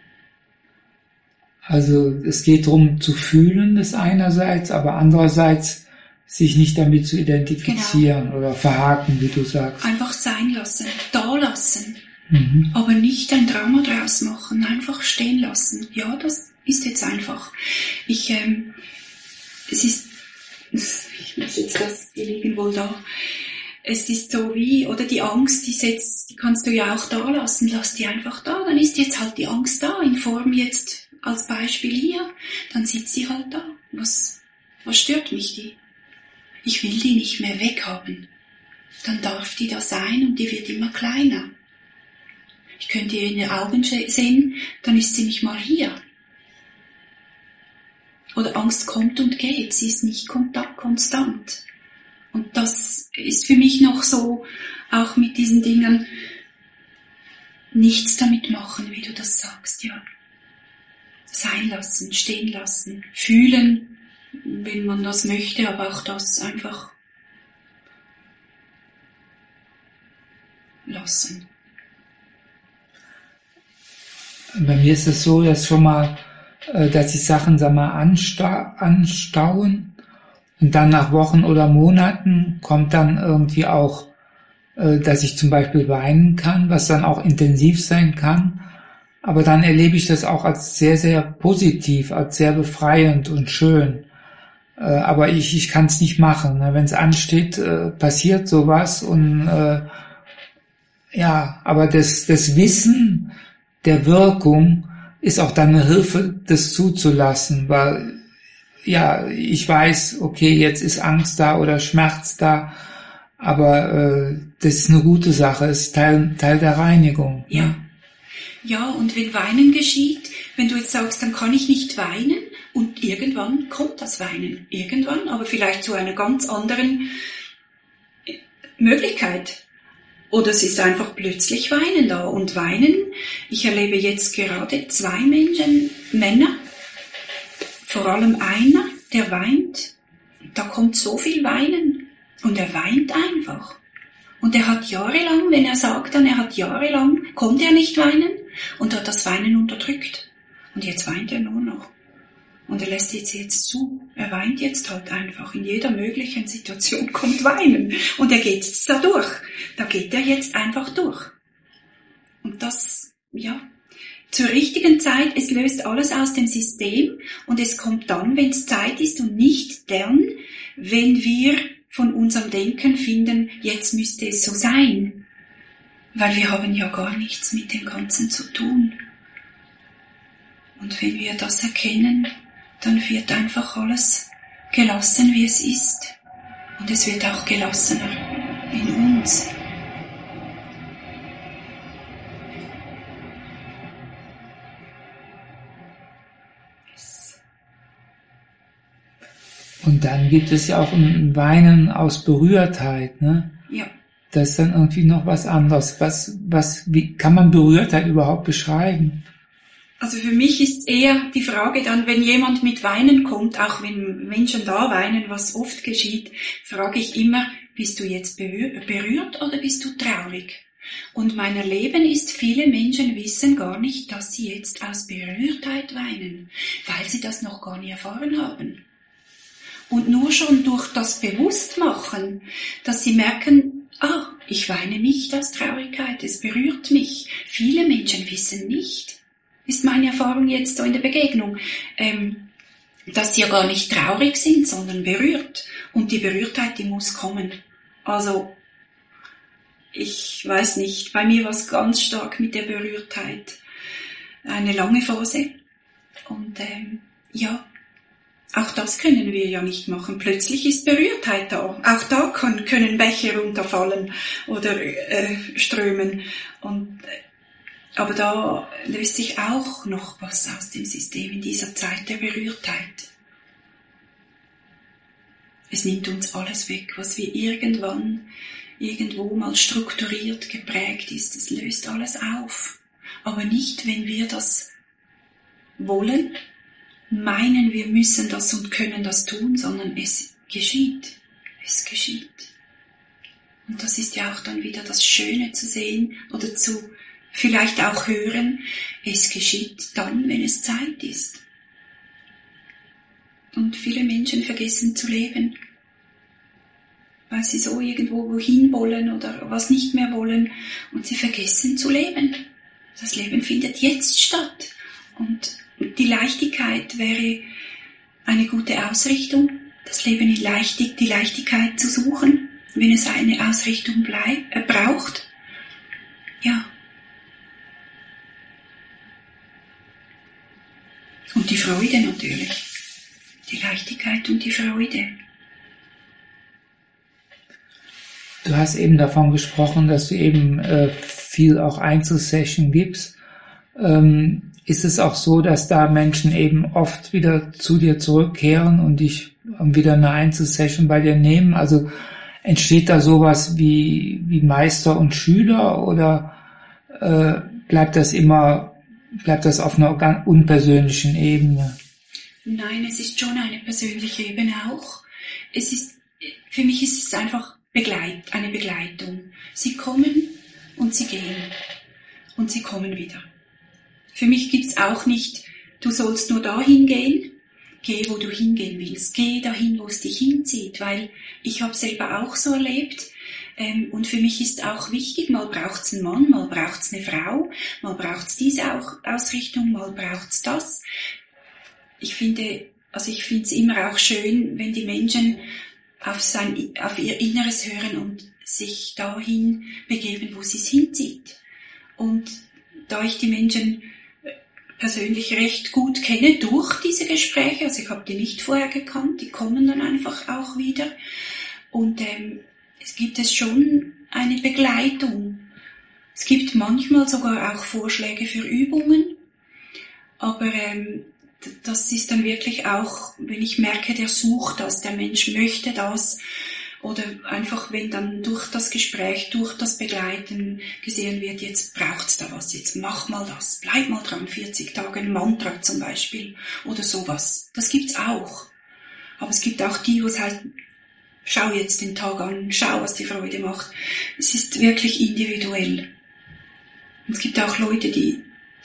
Also es geht darum zu fühlen, das einerseits, aber andererseits sich nicht damit zu identifizieren genau. Oder verhaken, wie du sagst. Einfach sein lassen, da lassen, mhm. aber nicht ein Drama draus machen, einfach stehen lassen. Ja, das ist jetzt einfach. Ich, ähm, es ist Ich muss jetzt das, die liegen wohl da. Es ist so wie, oder die Angst, die, setzt, die kannst du ja auch da lassen, lass die einfach da, dann ist jetzt halt die Angst da, in Form jetzt als Beispiel hier, dann sitzt sie halt da. Was, was stört mich die? Ich will die nicht mehr weghaben. Dann darf die da sein und die wird immer kleiner. Ich könnte ihr in die Augen sehen, dann ist sie nicht mal hier. Oder Angst kommt und geht, sie ist nicht konstant. Und das ist für mich noch so, auch mit diesen Dingen, nichts damit machen, wie du das sagst, ja. Sein lassen, stehen lassen, fühlen, wenn man das möchte, aber auch das einfach lassen. Bei mir ist es so, dass schon mal dass sich Sachen, sag mal, ansta- anstauen und dann nach Wochen oder Monaten kommt dann irgendwie auch, äh, dass ich zum Beispiel weinen kann, was dann auch intensiv sein kann, aber dann erlebe ich das auch als sehr, sehr positiv, als sehr befreiend und schön, äh, aber ich, ich kann es nicht machen, ne? Wenn es ansteht, äh, passiert sowas und äh, ja, aber das, das Wissen der Wirkung ist auch dann eine Hilfe, das zuzulassen, weil ja, ich weiß, okay, jetzt ist Angst da oder Schmerz da, aber äh, das ist eine gute Sache, ist Teil, Teil der Reinigung. Ja. Ne? Ja, und wenn Weinen geschieht, wenn du jetzt sagst, dann kann ich nicht weinen, und irgendwann kommt das Weinen. Irgendwann, aber vielleicht zu einer ganz anderen Möglichkeit. Oder es ist einfach plötzlich Weinen da. Und Weinen, ich erlebe jetzt gerade zwei Menschen, Männer, vor allem einer, der weint. Da kommt so viel Weinen. Und er weint einfach. Und er hat jahrelang, wenn er sagt dann, er hat jahrelang, konnte er nicht weinen und hat das Weinen unterdrückt. Und jetzt weint er nur noch. Und er lässt es jetzt zu. Er weint jetzt halt einfach. In jeder möglichen Situation kommt Weinen. Und er geht jetzt da durch. Da geht er jetzt einfach durch. Und das, ja, zur richtigen Zeit, es löst alles aus dem System. Und es kommt dann, wenn es Zeit ist, und nicht dann, wenn wir von unserem Denken finden, jetzt müsste es so sein. Weil wir haben ja gar nichts mit dem Ganzen zu tun. Und wenn wir das erkennen, dann wird einfach alles gelassen, wie es ist. Und es wird auch gelassener in uns. Und dann gibt es ja auch ein Weinen aus Berührtheit, ne? Ja. Das ist dann irgendwie noch was anderes. Was, was, wie kann man Berührtheit überhaupt beschreiben? Also für mich ist eher die Frage dann, wenn jemand mit Weinen kommt, auch wenn Menschen da weinen, was oft geschieht, frage ich immer, bist du jetzt berührt oder bist du traurig? Und mein Erleben ist, viele Menschen wissen gar nicht, dass sie jetzt aus Berührtheit weinen, weil sie das noch gar nie erfahren haben. Und nur schon durch das Bewusstmachen, dass sie merken, ah, ich weine nicht aus Traurigkeit, es berührt mich. Viele Menschen wissen nicht, ist meine Erfahrung jetzt so in der Begegnung, ähm, dass sie ja gar nicht traurig sind, sondern berührt. Und die Berührtheit, die muss kommen. Also, ich weiß nicht, bei mir war es ganz stark mit der Berührtheit. Eine lange Phase. Und ähm, ja, auch das können wir ja nicht machen. Plötzlich ist Berührtheit da. Auch da können, können Bäche runterfallen oder äh, strömen. Und äh, aber da löst sich auch noch was aus dem System in dieser Zeit der Berührtheit. Es nimmt uns alles weg, was wir irgendwann, irgendwo mal strukturiert, geprägt ist. Es löst alles auf. Aber nicht, wenn wir das wollen, meinen, wir müssen das und können das tun, sondern es geschieht. Es geschieht. Und das ist ja auch dann wieder das Schöne zu sehen oder zu vielleicht auch hören, es geschieht dann, wenn es Zeit ist. Und viele Menschen vergessen zu leben, weil sie so irgendwo wohin wollen oder was nicht mehr wollen und sie vergessen zu leben. Das Leben findet jetzt statt. Und die Leichtigkeit wäre eine gute Ausrichtung, das Leben in Leichtig, die Leichtigkeit zu suchen, wenn es eine Ausrichtung bleib, äh, braucht. Ja. Und die Freude natürlich. Die Leichtigkeit und die Freude. Du hast eben davon gesprochen, dass du eben äh, viel auch Einzelsession gibst. Ähm, ist es auch so, dass da Menschen eben oft wieder zu dir zurückkehren und dich wieder eine Einzelsession bei dir nehmen? Also entsteht da sowas wie, wie Meister und Schüler oder äh, bleibt das immer Bleibt das auf einer ganz unpersönlichen Ebene? Nein, es ist schon eine persönliche Ebene auch. Es ist, für mich ist es einfach Begleit, eine Begleitung. Sie kommen und sie gehen. Und sie kommen wieder. Für mich gibt's auch nicht, du sollst nur dahin gehen. Geh, wo du hingehen willst. Geh dahin, wo es dich hinzieht. Weil ich habe selber auch so erlebt, und für mich ist auch wichtig, mal braucht's einen Mann, mal braucht's eine Frau, mal braucht's diese Ausrichtung, mal braucht's das. Ich finde, also ich finde es immer auch schön, wenn die Menschen auf sein, auf ihr Inneres hören und sich dahin begeben, wo sie es hinzieht. Und da ich die Menschen persönlich recht gut kenne durch diese Gespräche. Also ich habe die nicht vorher gekannt, die kommen dann einfach auch wieder. Und ähm, es gibt es schon eine Begleitung. Es gibt manchmal sogar auch Vorschläge für Übungen, aber ähm, das ist dann wirklich auch, wenn ich merke, der sucht das, der Mensch möchte das, oder einfach, wenn dann durch das Gespräch, durch das Begleiten gesehen wird, jetzt braucht's da was, jetzt mach mal das, bleib mal dran, vierzig Tage ein Mantra zum Beispiel, oder sowas. Das gibt's auch. Aber es gibt auch die, wo es halt, schau jetzt den Tag an, schau, was die Freude macht. Es ist wirklich individuell. Und es gibt auch Leute, die,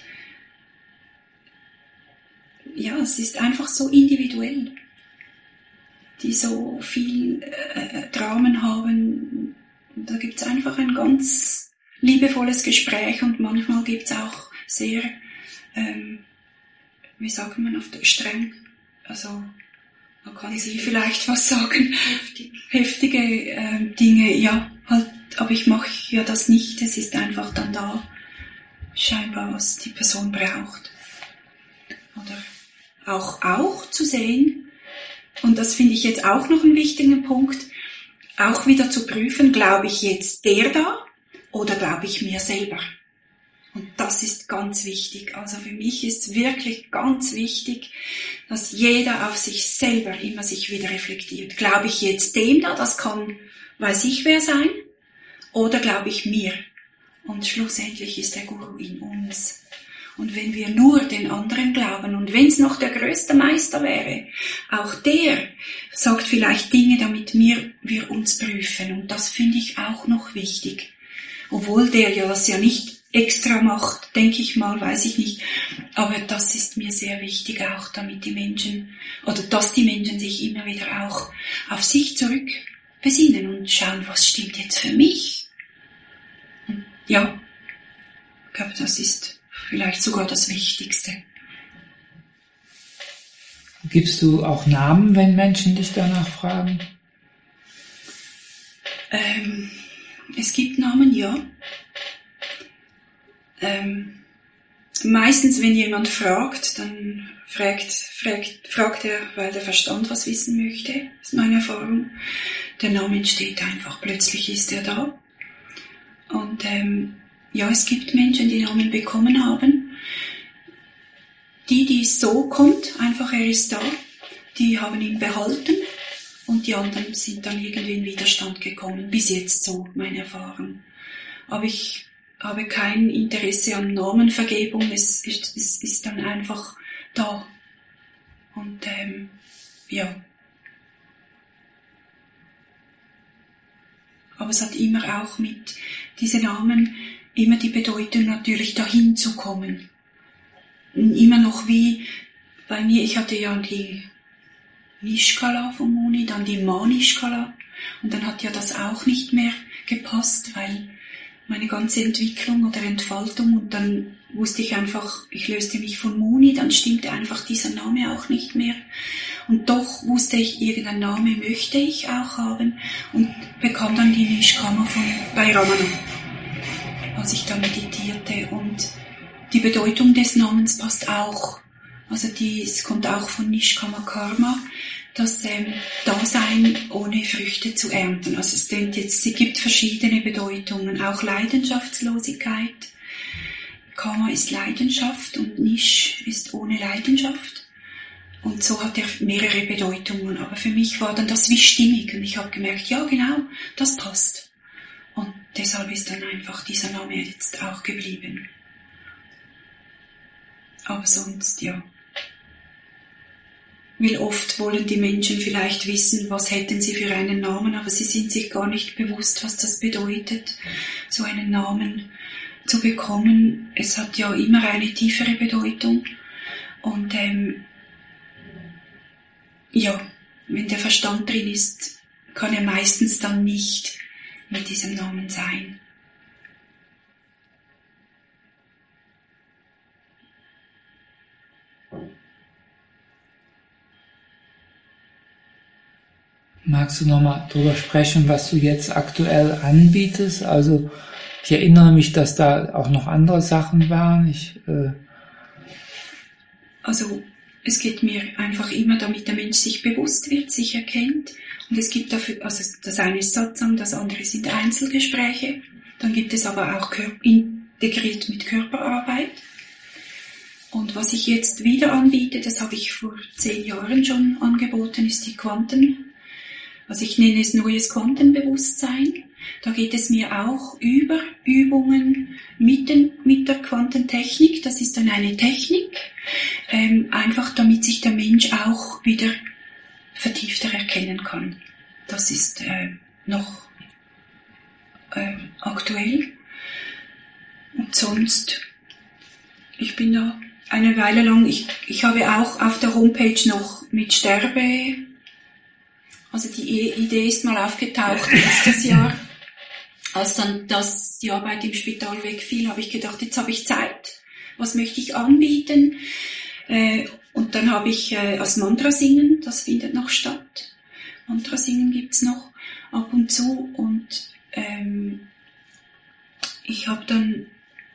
ja, es ist einfach so individuell, die so viel äh, Dramen haben. Da gibt's einfach ein ganz liebevolles Gespräch und manchmal gibt's auch sehr, ähm, wie sagt man auf der streng, also man kann sie vielleicht was sagen, Heftig. heftige ähm, Dinge, ja, halt, aber ich mache ja das nicht, es ist einfach dann da, scheinbar, was die Person braucht. Oder auch, auch zu sehen, und das finde ich jetzt auch noch einen wichtigen Punkt, auch wieder zu prüfen, glaube ich jetzt der da oder glaube ich mir selber? Und das ist ganz wichtig. Also für mich ist wirklich ganz wichtig, dass jeder auf sich selber immer sich wieder reflektiert. Glaube ich jetzt dem da, das kann, weiß ich wer sein, oder glaube ich mir? Und schlussendlich ist der Guru in uns. Und wenn wir nur den anderen glauben und wenn es noch der größte Meister wäre, auch der sagt vielleicht Dinge, damit wir, wir uns prüfen. Und das finde ich auch noch wichtig. Obwohl der ja das ja nicht extra macht, denke ich mal, weiß ich nicht. Aber das ist mir sehr wichtig auch, damit die Menschen, oder dass die Menschen sich immer wieder auch auf sich zurück besinnen und schauen, was stimmt jetzt für mich. Und ja, ich glaube, das ist vielleicht sogar das Wichtigste. Gibst du auch Namen, wenn Menschen dich danach fragen? Ähm, es gibt Namen, ja. Ähm, meistens, wenn jemand fragt, dann fragt, fragt, fragt er, weil der Verstand was wissen möchte. Das ist meine Erfahrung. Der Name entsteht einfach, plötzlich ist er da. Und ähm, ja, es gibt Menschen, die Namen bekommen haben. Die, die so kommt, einfach er ist da, die haben ihn behalten und die anderen sind dann irgendwie in Widerstand gekommen. Bis jetzt so, meine Erfahrung. Aber ich habe kein Interesse an Namenvergebung, es ist, es ist dann einfach da. Und ähm, ja. Aber es hat immer auch mit diesen Namen immer die Bedeutung natürlich dahin zu kommen. Immer noch wie bei mir, ich hatte ja die Nishkala von Muni, dann die Manishkala und dann hat ja das auch nicht mehr gepasst, weil meine ganze Entwicklung oder Entfaltung und dann wusste ich einfach, ich löste mich von Muni, dann stimmte einfach dieser Name auch nicht mehr und doch wusste ich, irgendeinen Namen möchte ich auch haben und bekam dann die Nishkama von bei Ramana, als ich da meditierte und die Bedeutung des Namens passt auch. Also die, es kommt auch von Nishkama Karma, das ähm, Dasein ohne Früchte zu ernten. Also es denkt jetzt, es gibt verschiedene Bedeutungen, auch Leidenschaftslosigkeit. Karma ist Leidenschaft und Nish ist ohne Leidenschaft. Und so hat er mehrere Bedeutungen. Aber für mich war dann das wie stimmig und ich habe gemerkt, ja genau, das passt. Und deshalb ist dann einfach dieser Name jetzt auch geblieben. Aber sonst, ja. Weil oft wollen die Menschen vielleicht wissen, was hätten sie für einen Namen, aber sie sind sich gar nicht bewusst, was das bedeutet, so einen Namen zu bekommen. Es hat ja immer eine tiefere Bedeutung. Und ähm, ja, wenn der Verstand drin ist, kann er meistens dann nicht mit diesem Namen sein. Magst du nochmal drüber sprechen, was du jetzt aktuell anbietest? Also ich erinnere mich, dass da auch noch andere Sachen waren. Ich äh, also es geht mir einfach immer, damit der Mensch sich bewusst wird, sich erkennt. Und es gibt dafür, also das eine ist Satsang, das andere sind Einzelgespräche. Dann gibt es aber auch integriert mit Körperarbeit. Und was ich jetzt wieder anbiete, das habe ich vor zehn Jahren schon angeboten, ist die Quanten. Also ich nenne es neues Quantenbewusstsein. Da geht es mir auch über Übungen mit, den, mit der Quantentechnik. Das ist dann eine Technik, ähm, einfach damit sich der Mensch auch wieder vertiefter erkennen kann. Das ist äh, noch äh, aktuell. Und sonst, ich bin da eine Weile lang, ich, ich habe auch auf der Homepage noch mit Sterbe, also die Idee ist mal aufgetaucht letztes Jahr. Als dann das, die Arbeit im Spital wegfiel, habe ich gedacht, jetzt habe ich Zeit, was möchte ich anbieten? Äh, und dann habe ich äh, als Mantra singen, das findet noch statt. Mantra singen gibt's noch ab und zu. Und ähm, ich habe dann,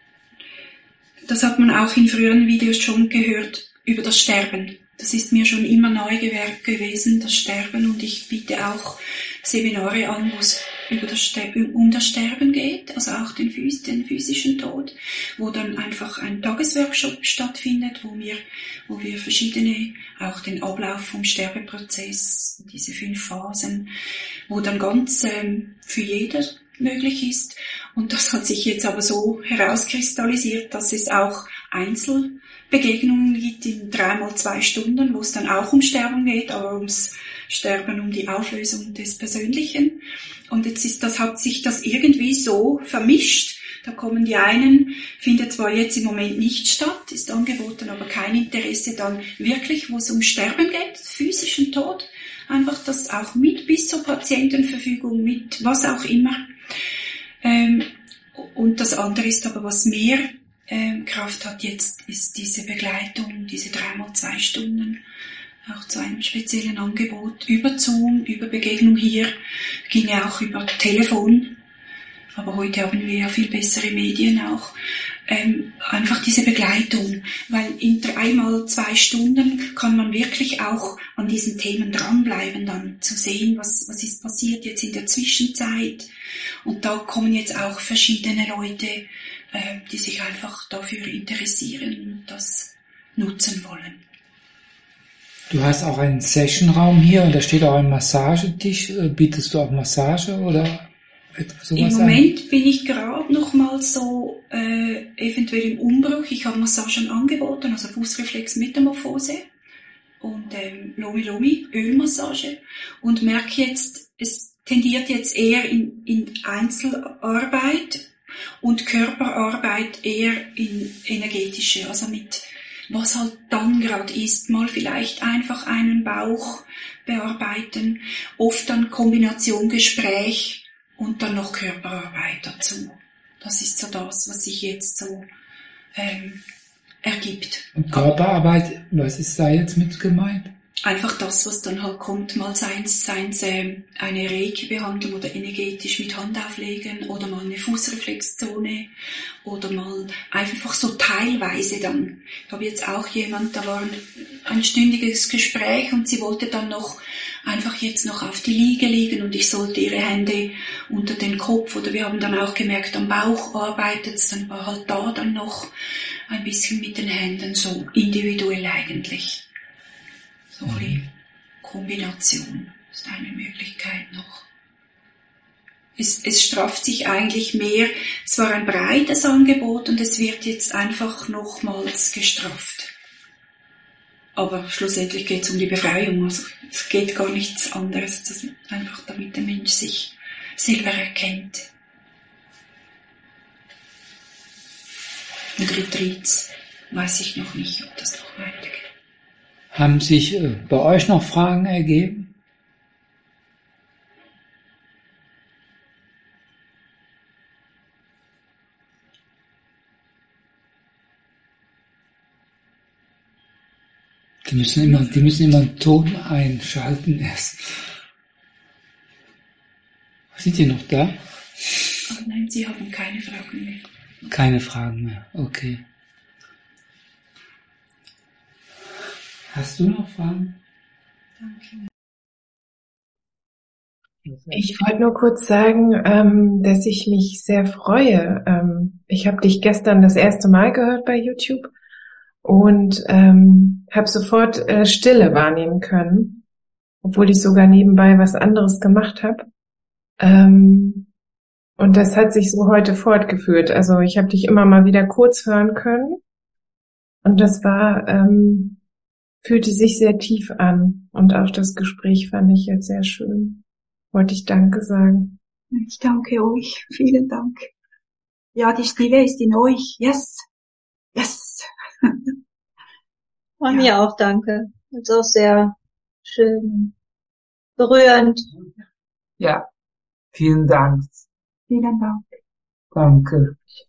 das hat man auch in früheren Videos schon gehört, über das Sterben. Das ist mir schon immer neu gewesen, das Sterben. Und ich biete auch Seminare an, wo es über das Sterben, um das Sterben geht, also auch den, phys- den physischen Tod, wo dann einfach ein Tagesworkshop stattfindet, wo wir, wo wir verschiedene, auch den Ablauf vom Sterbeprozess, diese fünf Phasen, wo dann ganz ähm, für jeder möglich ist. Und das hat sich jetzt aber so herauskristallisiert, dass es auch Einzelbegegnungen gibt in dreimal zwei Stunden, wo es dann auch um Sterben geht, aber ums Sterben, um die Auflösung des Persönlichen. Und jetzt ist das, hat sich das irgendwie so vermischt. Da kommen die einen, findet zwar jetzt im Moment nicht statt, ist angeboten, aber kein Interesse dann wirklich, wo es um Sterben geht, physischen Tod. Einfach das auch mit bis zur Patientenverfügung, mit was auch immer. Ähm, und das andere ist aber, was mehr ähm, Kraft hat jetzt, ist diese Begleitung, diese dreimal zwei Stunden. Auch zu einem speziellen Angebot über Zoom, über Begegnung hier, ginge auch über Telefon, aber heute haben wir ja viel bessere Medien auch, ähm, einfach diese Begleitung, weil in dreimal zwei Stunden kann man wirklich auch an diesen Themen dranbleiben, dann zu sehen, was, was ist passiert jetzt in der Zwischenzeit, und da kommen jetzt auch verschiedene Leute, äh, die sich einfach dafür interessieren und das nutzen wollen. Du hast auch einen Sessionraum hier und da steht auch ein Massagetisch. Bietest du auch Massage oder sowas Im Moment an? Bin ich gerade noch mal so äh, eventuell im Umbruch. Ich habe Massagen angeboten, also Fußreflex-Metamorphose und ähm, Lomi Lomi, Ölmassage, und merke jetzt, es tendiert jetzt eher in, in Einzelarbeit und Körperarbeit eher in energetische, also mit was halt dann gerade ist, mal vielleicht einfach einen Bauch bearbeiten, oft dann Kombination Gespräch und dann noch Körperarbeit dazu. Das ist so das, was sich jetzt so ähm, ergibt. Und Körperarbeit, was ist da jetzt mit gemeint? Einfach das, was dann halt kommt, mal seins, seins äh, eine Reiki-Behandlung oder energetisch mit Hand auflegen oder mal eine Fußreflexzone oder mal einfach so teilweise dann. Ich habe jetzt auch jemand, da war ein, ein stündiges Gespräch und sie wollte dann noch einfach jetzt noch auf die Liege liegen und ich sollte ihre Hände unter den Kopf, oder wir haben dann auch gemerkt, am Bauch arbeitet es, dann war halt da dann noch ein bisschen mit den Händen, so individuell eigentlich. So eine Kombination ist eine Möglichkeit noch. Es, es strafft sich eigentlich mehr. Es war ein breites Angebot und es wird jetzt einfach nochmals gestrafft. Aber schlussendlich geht es um die Befreiung. Also es geht gar nichts anderes. Das ist einfach, damit der Mensch sich selber erkennt. Und Retreats weiß ich noch nicht, ob das noch weitergeht. Haben sich äh, bei euch noch Fragen ergeben? Die müssen immer, die müssen immer einen Ton einschalten erst. Sind die noch da? Oh nein, Sie haben keine Fragen mehr. Keine Fragen mehr, okay. Hast du noch Fragen? Danke. Ich wollte nur kurz sagen, ähm, dass ich mich sehr freue. Ähm, ich habe dich gestern das erste Mal gehört bei YouTube und ähm, habe sofort äh, Stille wahrnehmen können, obwohl ich sogar nebenbei was anderes gemacht habe. Ähm, und das hat sich so heute fortgeführt. Also ich habe dich immer mal wieder kurz hören können und das war ähm, fühlte sich sehr tief an und auch das Gespräch fand ich jetzt sehr schön. Wollte ich Danke sagen. Ich danke euch. Vielen Dank. Ja, die Stille ist in euch. Yes. Yes. Von Ja. mir auch danke. Ist auch sehr schön, berührend. Ja, vielen Dank. Vielen Dank. Danke.